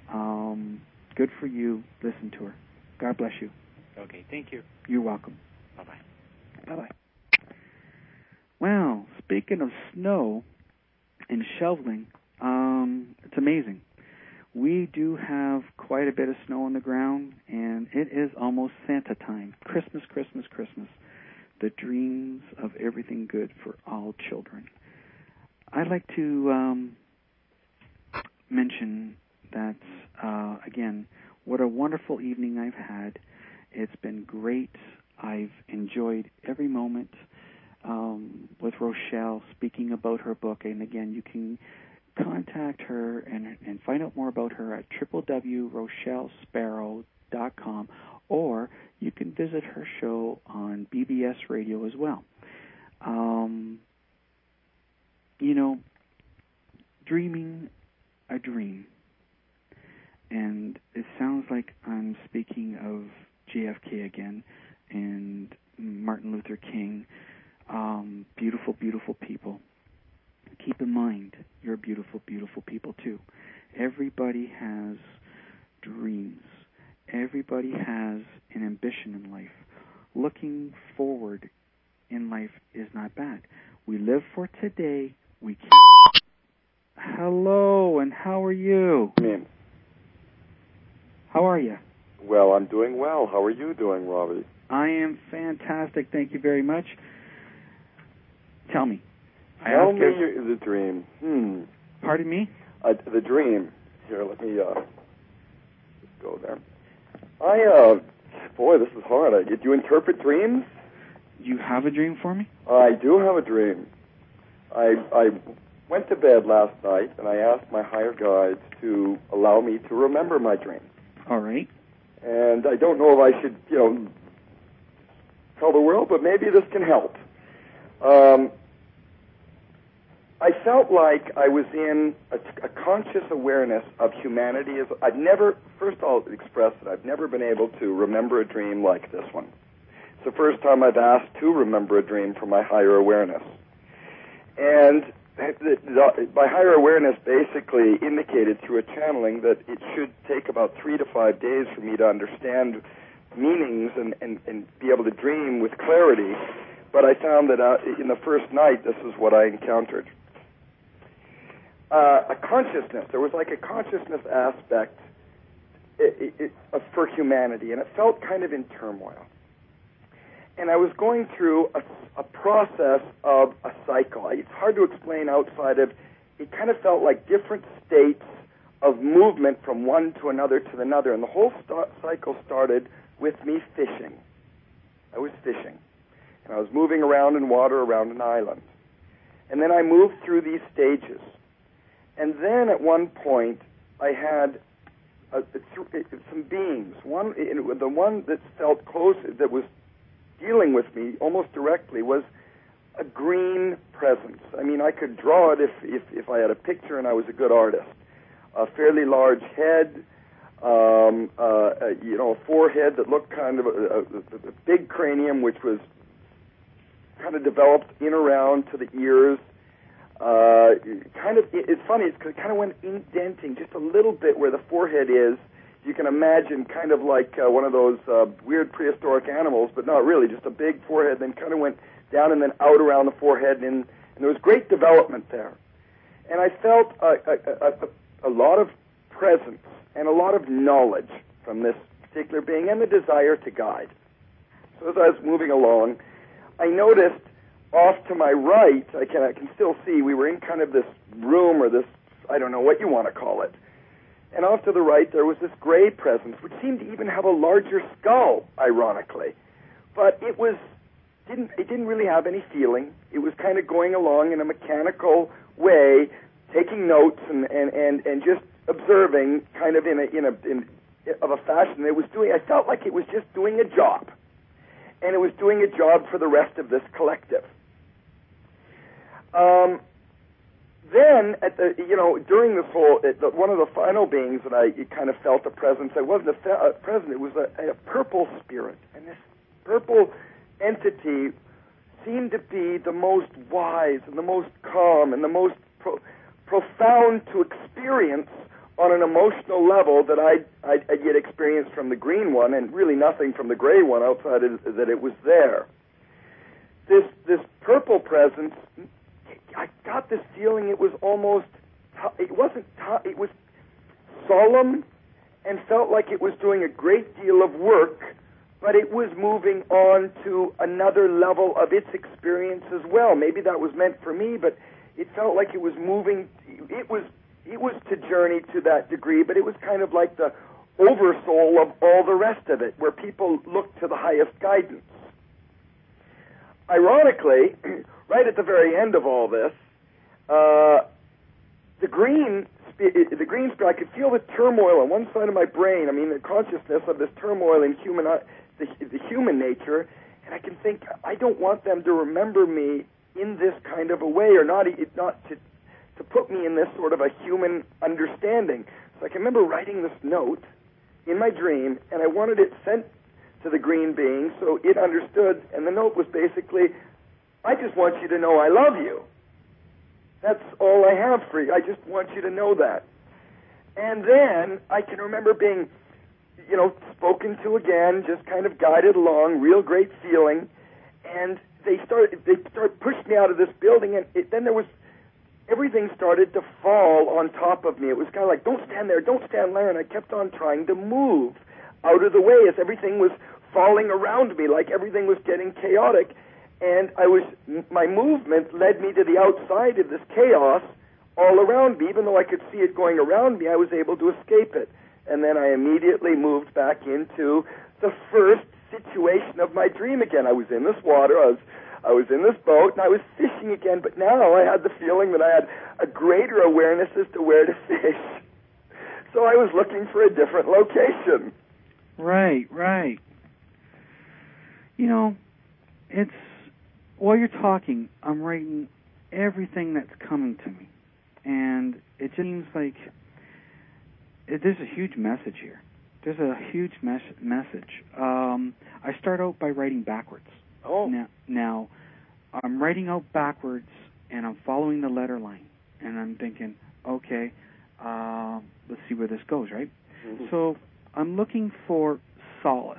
Good for you. Listen to her. God bless you. Okay, thank you. You're welcome. Bye-bye. Bye-bye. Well, speaking of snow and shoveling, it's amazing. We do have quite a bit of snow on the ground, and it is almost Santa time. Christmas, Christmas, Christmas. The dreams of everything good for all children. I'd like to mention that, again, what a wonderful evening I've had. It's been great. I've enjoyed every moment with Rochelle speaking about her book. And, again, you can contact her and find out more about her at www.rochellesparrow.com, or you can visit her show on BBS Radio as well. Dreaming a dream. And it sounds like I'm speaking of JFK again and Martin Luther King. Beautiful, beautiful people. Keep in mind, you're beautiful, beautiful people too. Everybody has dreams. Everybody has an ambition in life. Looking forward in life is not bad. We live for today. We keep... Hello, and how are you? How are you? Well, I'm doing well. How are you doing, Robbie? I am fantastic. Thank you very much. Tell me, Tell me the dream. Pardon me? The dream. Here, let me just go there. Boy, this is hard. Do you interpret dreams? You have a dream for me? I do have a dream. I went to bed last night, and I asked my higher guides to allow me to remember my dream. All right. And I don't know if I should, tell the world, but maybe this can help. I felt like I was in a conscious awareness of humanity. I've never, first of all, expressed that I've never been able to remember a dream like this one. It's the first time I've asked to remember a dream from my higher awareness. And my higher awareness basically indicated through a channeling that it should take about 3 to 5 days for me to understand meanings and be able to dream with clarity. But I found that in the first night, this is what I encountered. A consciousness. There was like a consciousness aspect for humanity, and it felt kind of in turmoil. And I was going through a process of a cycle. It's hard to explain outside of, it kind of felt like different states of movement from one to another to another. And the whole cycle started with me fishing. I was fishing. And I was moving around in water around an island. And then I moved through these stages. And then at one point, I had some beings. The one that felt close, that was dealing with me almost directly, was a green presence. I mean, I could draw it if I had a picture and I was a good artist. A fairly large head, a forehead that looked kind of a big cranium, which was kind of developed in around to the ears. It's funny, it kind of went indenting just a little bit where the forehead is. You can imagine kind of like one of those weird prehistoric animals, but not really, just a big forehead, then kind of went down and then out around the forehead, and there was great development there. And I felt a lot of presence and a lot of knowledge from this particular being and the desire to guide. So as I was moving along, I noticed off to my right, I can still see, we were in kind of this room or this, I don't know what you want to call it. And off to the right, there was this gray presence, which seemed to even have a larger skull, ironically. But it didn't really have any feeling. It was kind of going along in a mechanical way, taking notes and just observing, kind of in a fashion. I felt like it was just doing a job, and it was doing a job for the rest of this collective. Then, during this whole, one of the final beings that I kind of felt a presence, it wasn't a presence, it was a purple spirit. And this purple entity seemed to be the most wise and the most calm and the most profound to experience on an emotional level that I'd yet experienced from the green one, and really nothing from the gray one outside of that it was there. This purple presence, I got this feeling it was almost, it was solemn and felt like it was doing a great deal of work, but it was moving on to another level of its experience as well. Maybe that was meant for me, but it felt like it was moving, it was to journey to that degree, but it was kind of like the oversoul of all the rest of it, where people look to the highest guidance. Ironically, right at the very end of all this, the green spirit, I could feel the turmoil on one side of my brain. I mean, the consciousness of this turmoil in the human nature, and I can think, I don't want them to remember me in this kind of a way, or not to put me in this sort of a human understanding. So I can remember writing this note in my dream, and I wanted it sent to the green being so it understood, and the note was basically, I just want you to know I love you. That's all I have for you. I just want you to know that. And then I can remember being, spoken to again, just kind of guided along, real great feeling, and they started pushing me out of this building, and then everything started to fall on top of me. It was kind of like, don't stand there, and I kept on trying to move out of the way as everything was falling around me, like everything was getting chaotic. and my movement led me to the outside of this chaos all around me. Even though I could see it going around me, I was able to escape it. And then I immediately moved back into the first situation of my dream again. I was in this water, I was in this boat, and I was fishing again, but now I had the feeling that I had a greater awareness as to where to fish. So I was looking for a different location. Right. You know, it's, while you're talking, I'm writing everything that's coming to me. And it seems like there's a huge message here. There's a huge message. I start out by writing backwards. Oh. Now, I'm writing out backwards, and I'm following the letter line. And I'm thinking, okay, let's see where this goes, right? Mm-hmm. So I'm looking for solace.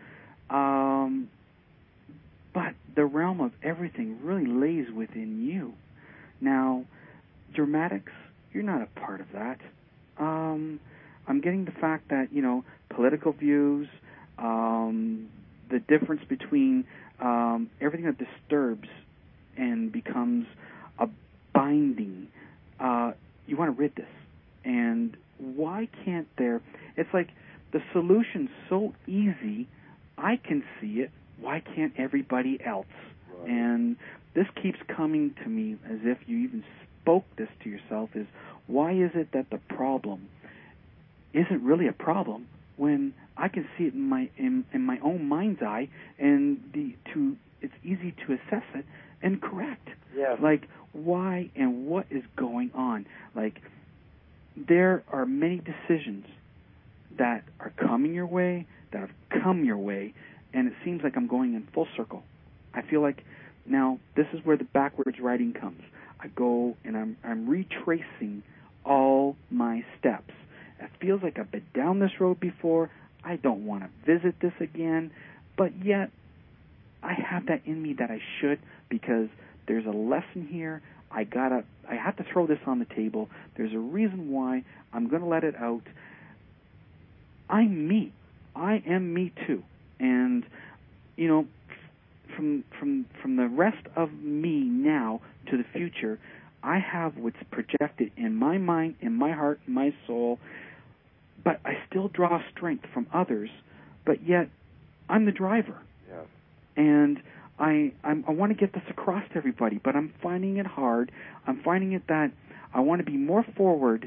But the realm of everything really lays within you. Now, dramatics, you're not a part of that. I'm getting the fact that, political views, the difference between everything that disturbs and becomes a binding. You want to rid this. And why can't there... It's like the solution's so easy, I can see it. Why can't everybody else? Right. And this keeps coming to me as if you even spoke this to yourself, is why is it that the problem isn't really a problem when I can see it in my own mind's eye, and it's easy to assess it and correct. Yes. Like, why and what is going on? Like, there are many decisions that are coming your way, that have come your way, and it seems like I'm going in full circle. I feel like now this is where the backwards writing comes. I go and I'm retracing all my steps. It feels like I've been down this road before. I don't want to visit this again, but yet I have that in me that I should, because there's a lesson here. I have to throw this on the table. There's a reason why I'm going to let it out. I'm me. I am me too. And, from the rest of me now to the future, I have what's projected in my mind, in my heart, in my soul, but I still draw strength from others, but yet I'm the driver. Yeah. And I want to get this across to everybody, but I'm finding it hard. I'm finding it that I want to be more forward.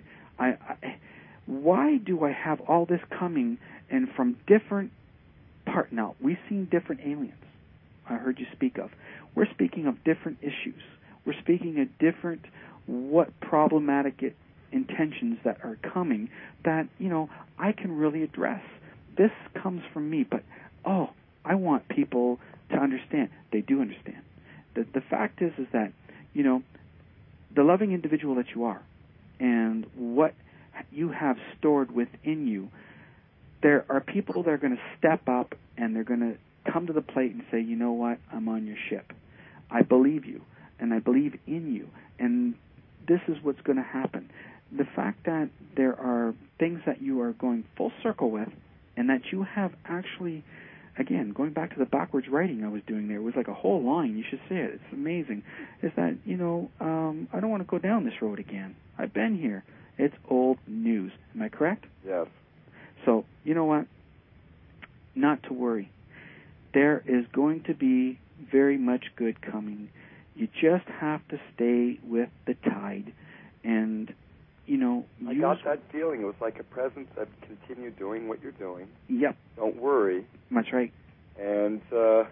Why do I have all this coming and from different now, we've seen different aliens I heard you speak of. We're speaking of different issues. We're speaking of different problematic intentions that are coming that, I can really address. This comes from me, but, I want people to understand. They do understand. The fact is that, the loving individual that you are and what you have stored within you, there are people that are going to step up and they're going to come to the plate and say, you know what, I'm on your ship. I believe you, and I believe in you, and this is what's going to happen. The fact that there are things that you are going full circle with, and that you have actually, again, going back to the backwards writing I was doing there, it was like a whole line. You should see it. It's amazing. Is that, I don't want to go down this road again. I've been here. It's old news. Am I correct? Yes. So, you know what? Not to worry. There is going to be very much good coming. You just have to stay with the tide. And, I got that feeling. It was like a presence that continue doing what you're doing. Yep. Don't worry. That's right. And there's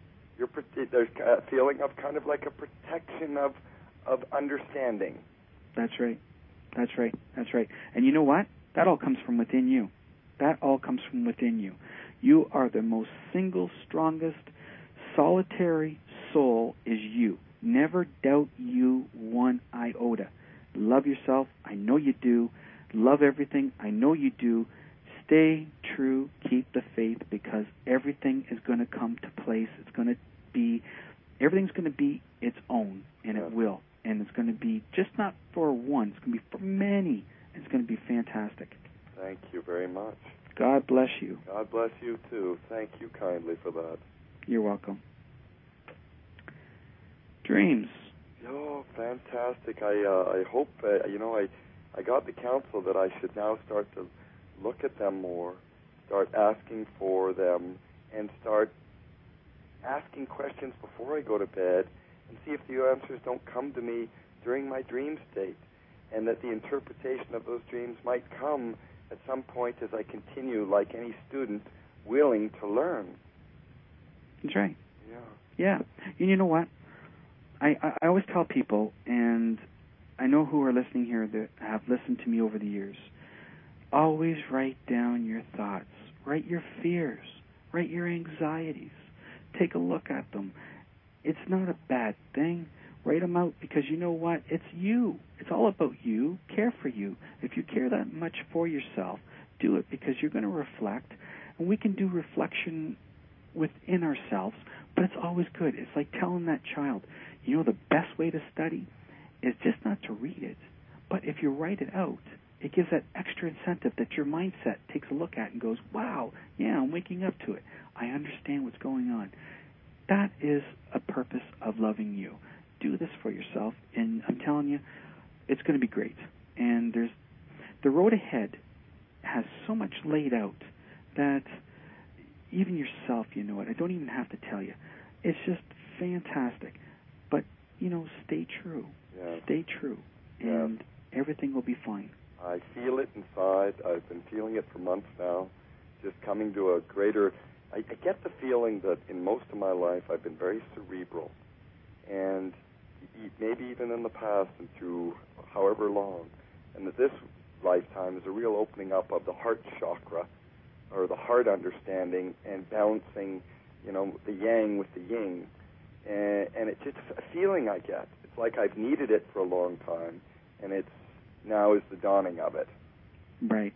a feeling of kind of like a protection of understanding. That's right. That's right. That's right. And you know what? That all comes from within you. That all comes from within you. You are the most single, strongest, solitary soul is you. Never doubt you one iota. Love yourself. I know you do. Love everything. I know you do. Stay true. Keep the faith, because everything is going to come to place. Everything's going to be its own, and it will. And it's going to be just not for one. It's going to be for many. It's going to be fantastic. Thank you very much. God bless you. God bless you, too. Thank you kindly for that. You're welcome. dreams. Oh, fantastic. I hope, I got the counsel that I should now start to look at them more, start asking for them, and start asking questions before I go to bed and see if the answers don't come to me during my dream state, and that the interpretation of those dreams might come at some point as I continue, like any student, willing to learn. That's right. Yeah. Yeah. And you know what? I always tell people, and I know who are listening here that have listened to me over the years, always write down your thoughts. Write your fears. Write your anxieties. Take a look at them. It's not a bad thing. Write them out, because you know what? It's you. It's all about you. Care for you. If you care that much for yourself, do it, because you're going to reflect. And we can do reflection within ourselves, but it's always good. It's like telling that child, you know, the best way to study is just not to read it, but if you write it out, it gives that extra incentive that your mindset takes a look at and goes, wow, yeah, I'm waking up to it. I understand what's going on. That is a purpose of loving you. Do this for yourself, and I'm telling you, it's going to be great. And the road ahead has so much laid out that even yourself, you know it. I don't even have to tell you. It's just fantastic. But, you know, stay true. Yes. Stay true. And yes. Everything will be fine. I feel it inside. I've been feeling it for months now. Just coming to a greater... I get the feeling that in most of my life I've been very cerebral. And maybe even in the past and through however long. And that this lifetime is a real opening up of the heart chakra, or the heart understanding, and balancing, you know, the yang with the yin. And it's just a feeling I get. It's like I've needed it for a long time, and it's now is the dawning of it. Right.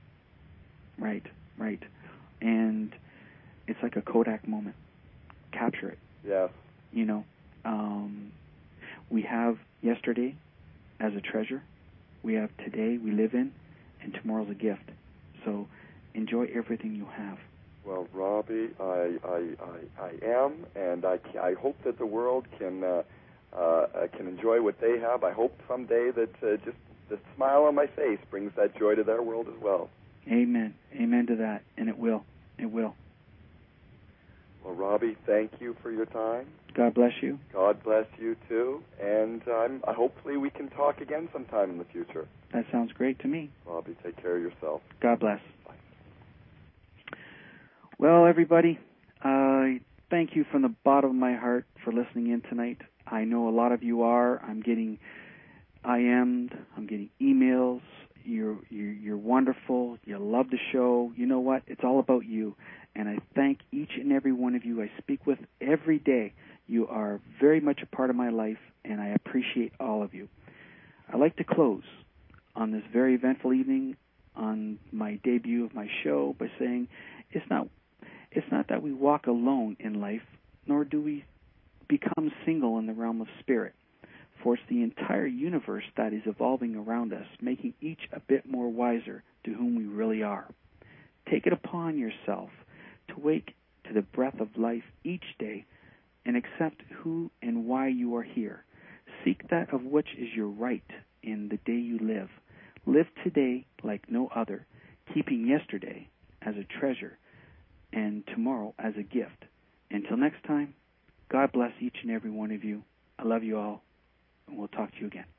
And it's like a Kodak moment. Capture it. Yes. You know, we have yesterday as a treasure. We have today we live in, and tomorrow's a gift. So enjoy everything you have. Well, Robbie, I am, and I hope that the world can enjoy what they have. I hope someday that just the smile on my face brings that joy to their world as well. Amen. Amen to that, and it will. It will. Well, Robbie, thank you for your time. God bless you. God bless you, too. And hopefully we can talk again sometime in the future. That sounds great to me. Robbie, take care of yourself. God bless. Bye. Well, everybody, thank you from the bottom of my heart for listening in tonight. I know a lot of you are. I'm getting emails. You're wonderful. You love the show. You know what? It's all about you. And I thank each and every one of you I speak with every day. You are very much a part of my life, and I appreciate all of you. I'd like to close on this very eventful evening on my debut of my show by saying it's not that we walk alone in life, nor do we become single in the realm of spirit. For it's the entire universe that is evolving around us, making each a bit more wiser to whom we really are. Take it upon yourself to wake to the breath of life each day and accept who and why you are here. Seek that of which is your right in the day you live. Live today like no other, keeping yesterday as a treasure and tomorrow as a gift. Until next time, God bless each and every one of you. I love you all, and we'll talk to you again.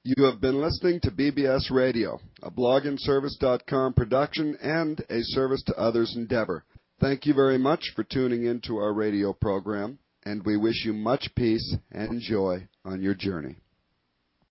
You have been listening to BBS Radio, a blogandservice.com production and a service to others endeavor. Thank you very much for tuning in to our radio program, and we wish you much peace and joy on your journey.